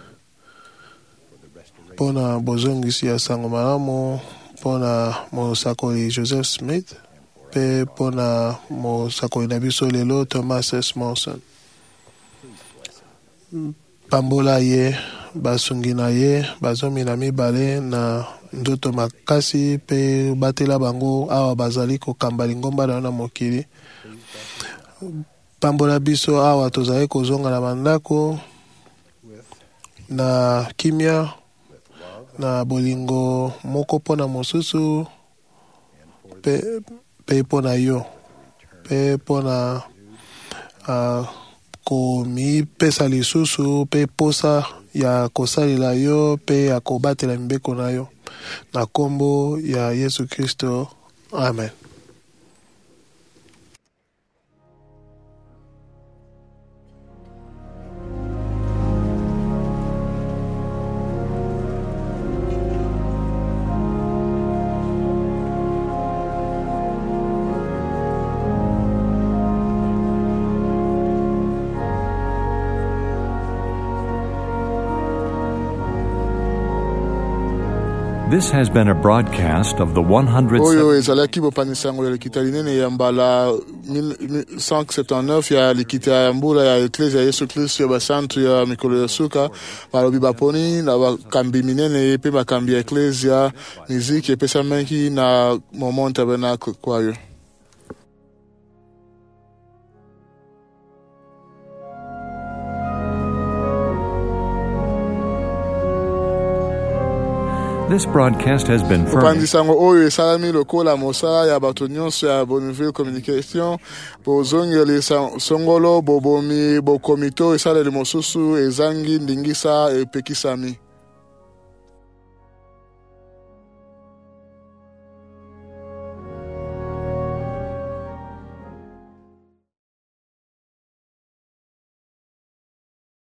mpo na bozongisi ya sango malamu, mpo na mosakoli Joseph Smith, mpe mpo na mosakoli na biso lelo Thomas S. Monson. Pambola ye, basungi na ye, bazomi na mibale na nzoto makasi mpe batela bango awa bazali kokamba lingomba na yo na mokili. Pambola biso awa tozali kozonga na bandako na kimia na bolingo moko mpo na mosusu pe pe mpo na yo pe mpo na uh, komipesa lisusu pe posa ya kosalela yo pe ya kobatela mibeko na yo na kombo ya Yesu Kristo, amen. This has been a broadcast of the one hundred oyo ezalaki bopanisango ya likita linene ya mbala mille cent septantaneuf ya likita ya mbula ya Eklezia ya Yesu Kristo ya basantu ya mikolo ya suka balobi baponi na bakambi minene pe bakambi ya Eklezia miziki epesa mengi na Mormon Tabernacle Choir. This broadcast has been furnished. Upandisango oyo esalami lokola mosala ya bato nyonso ya Bonneville Communication bozongeli songolo bobomi bokomito esaleli mosusu ezangi ndingisa epekisami.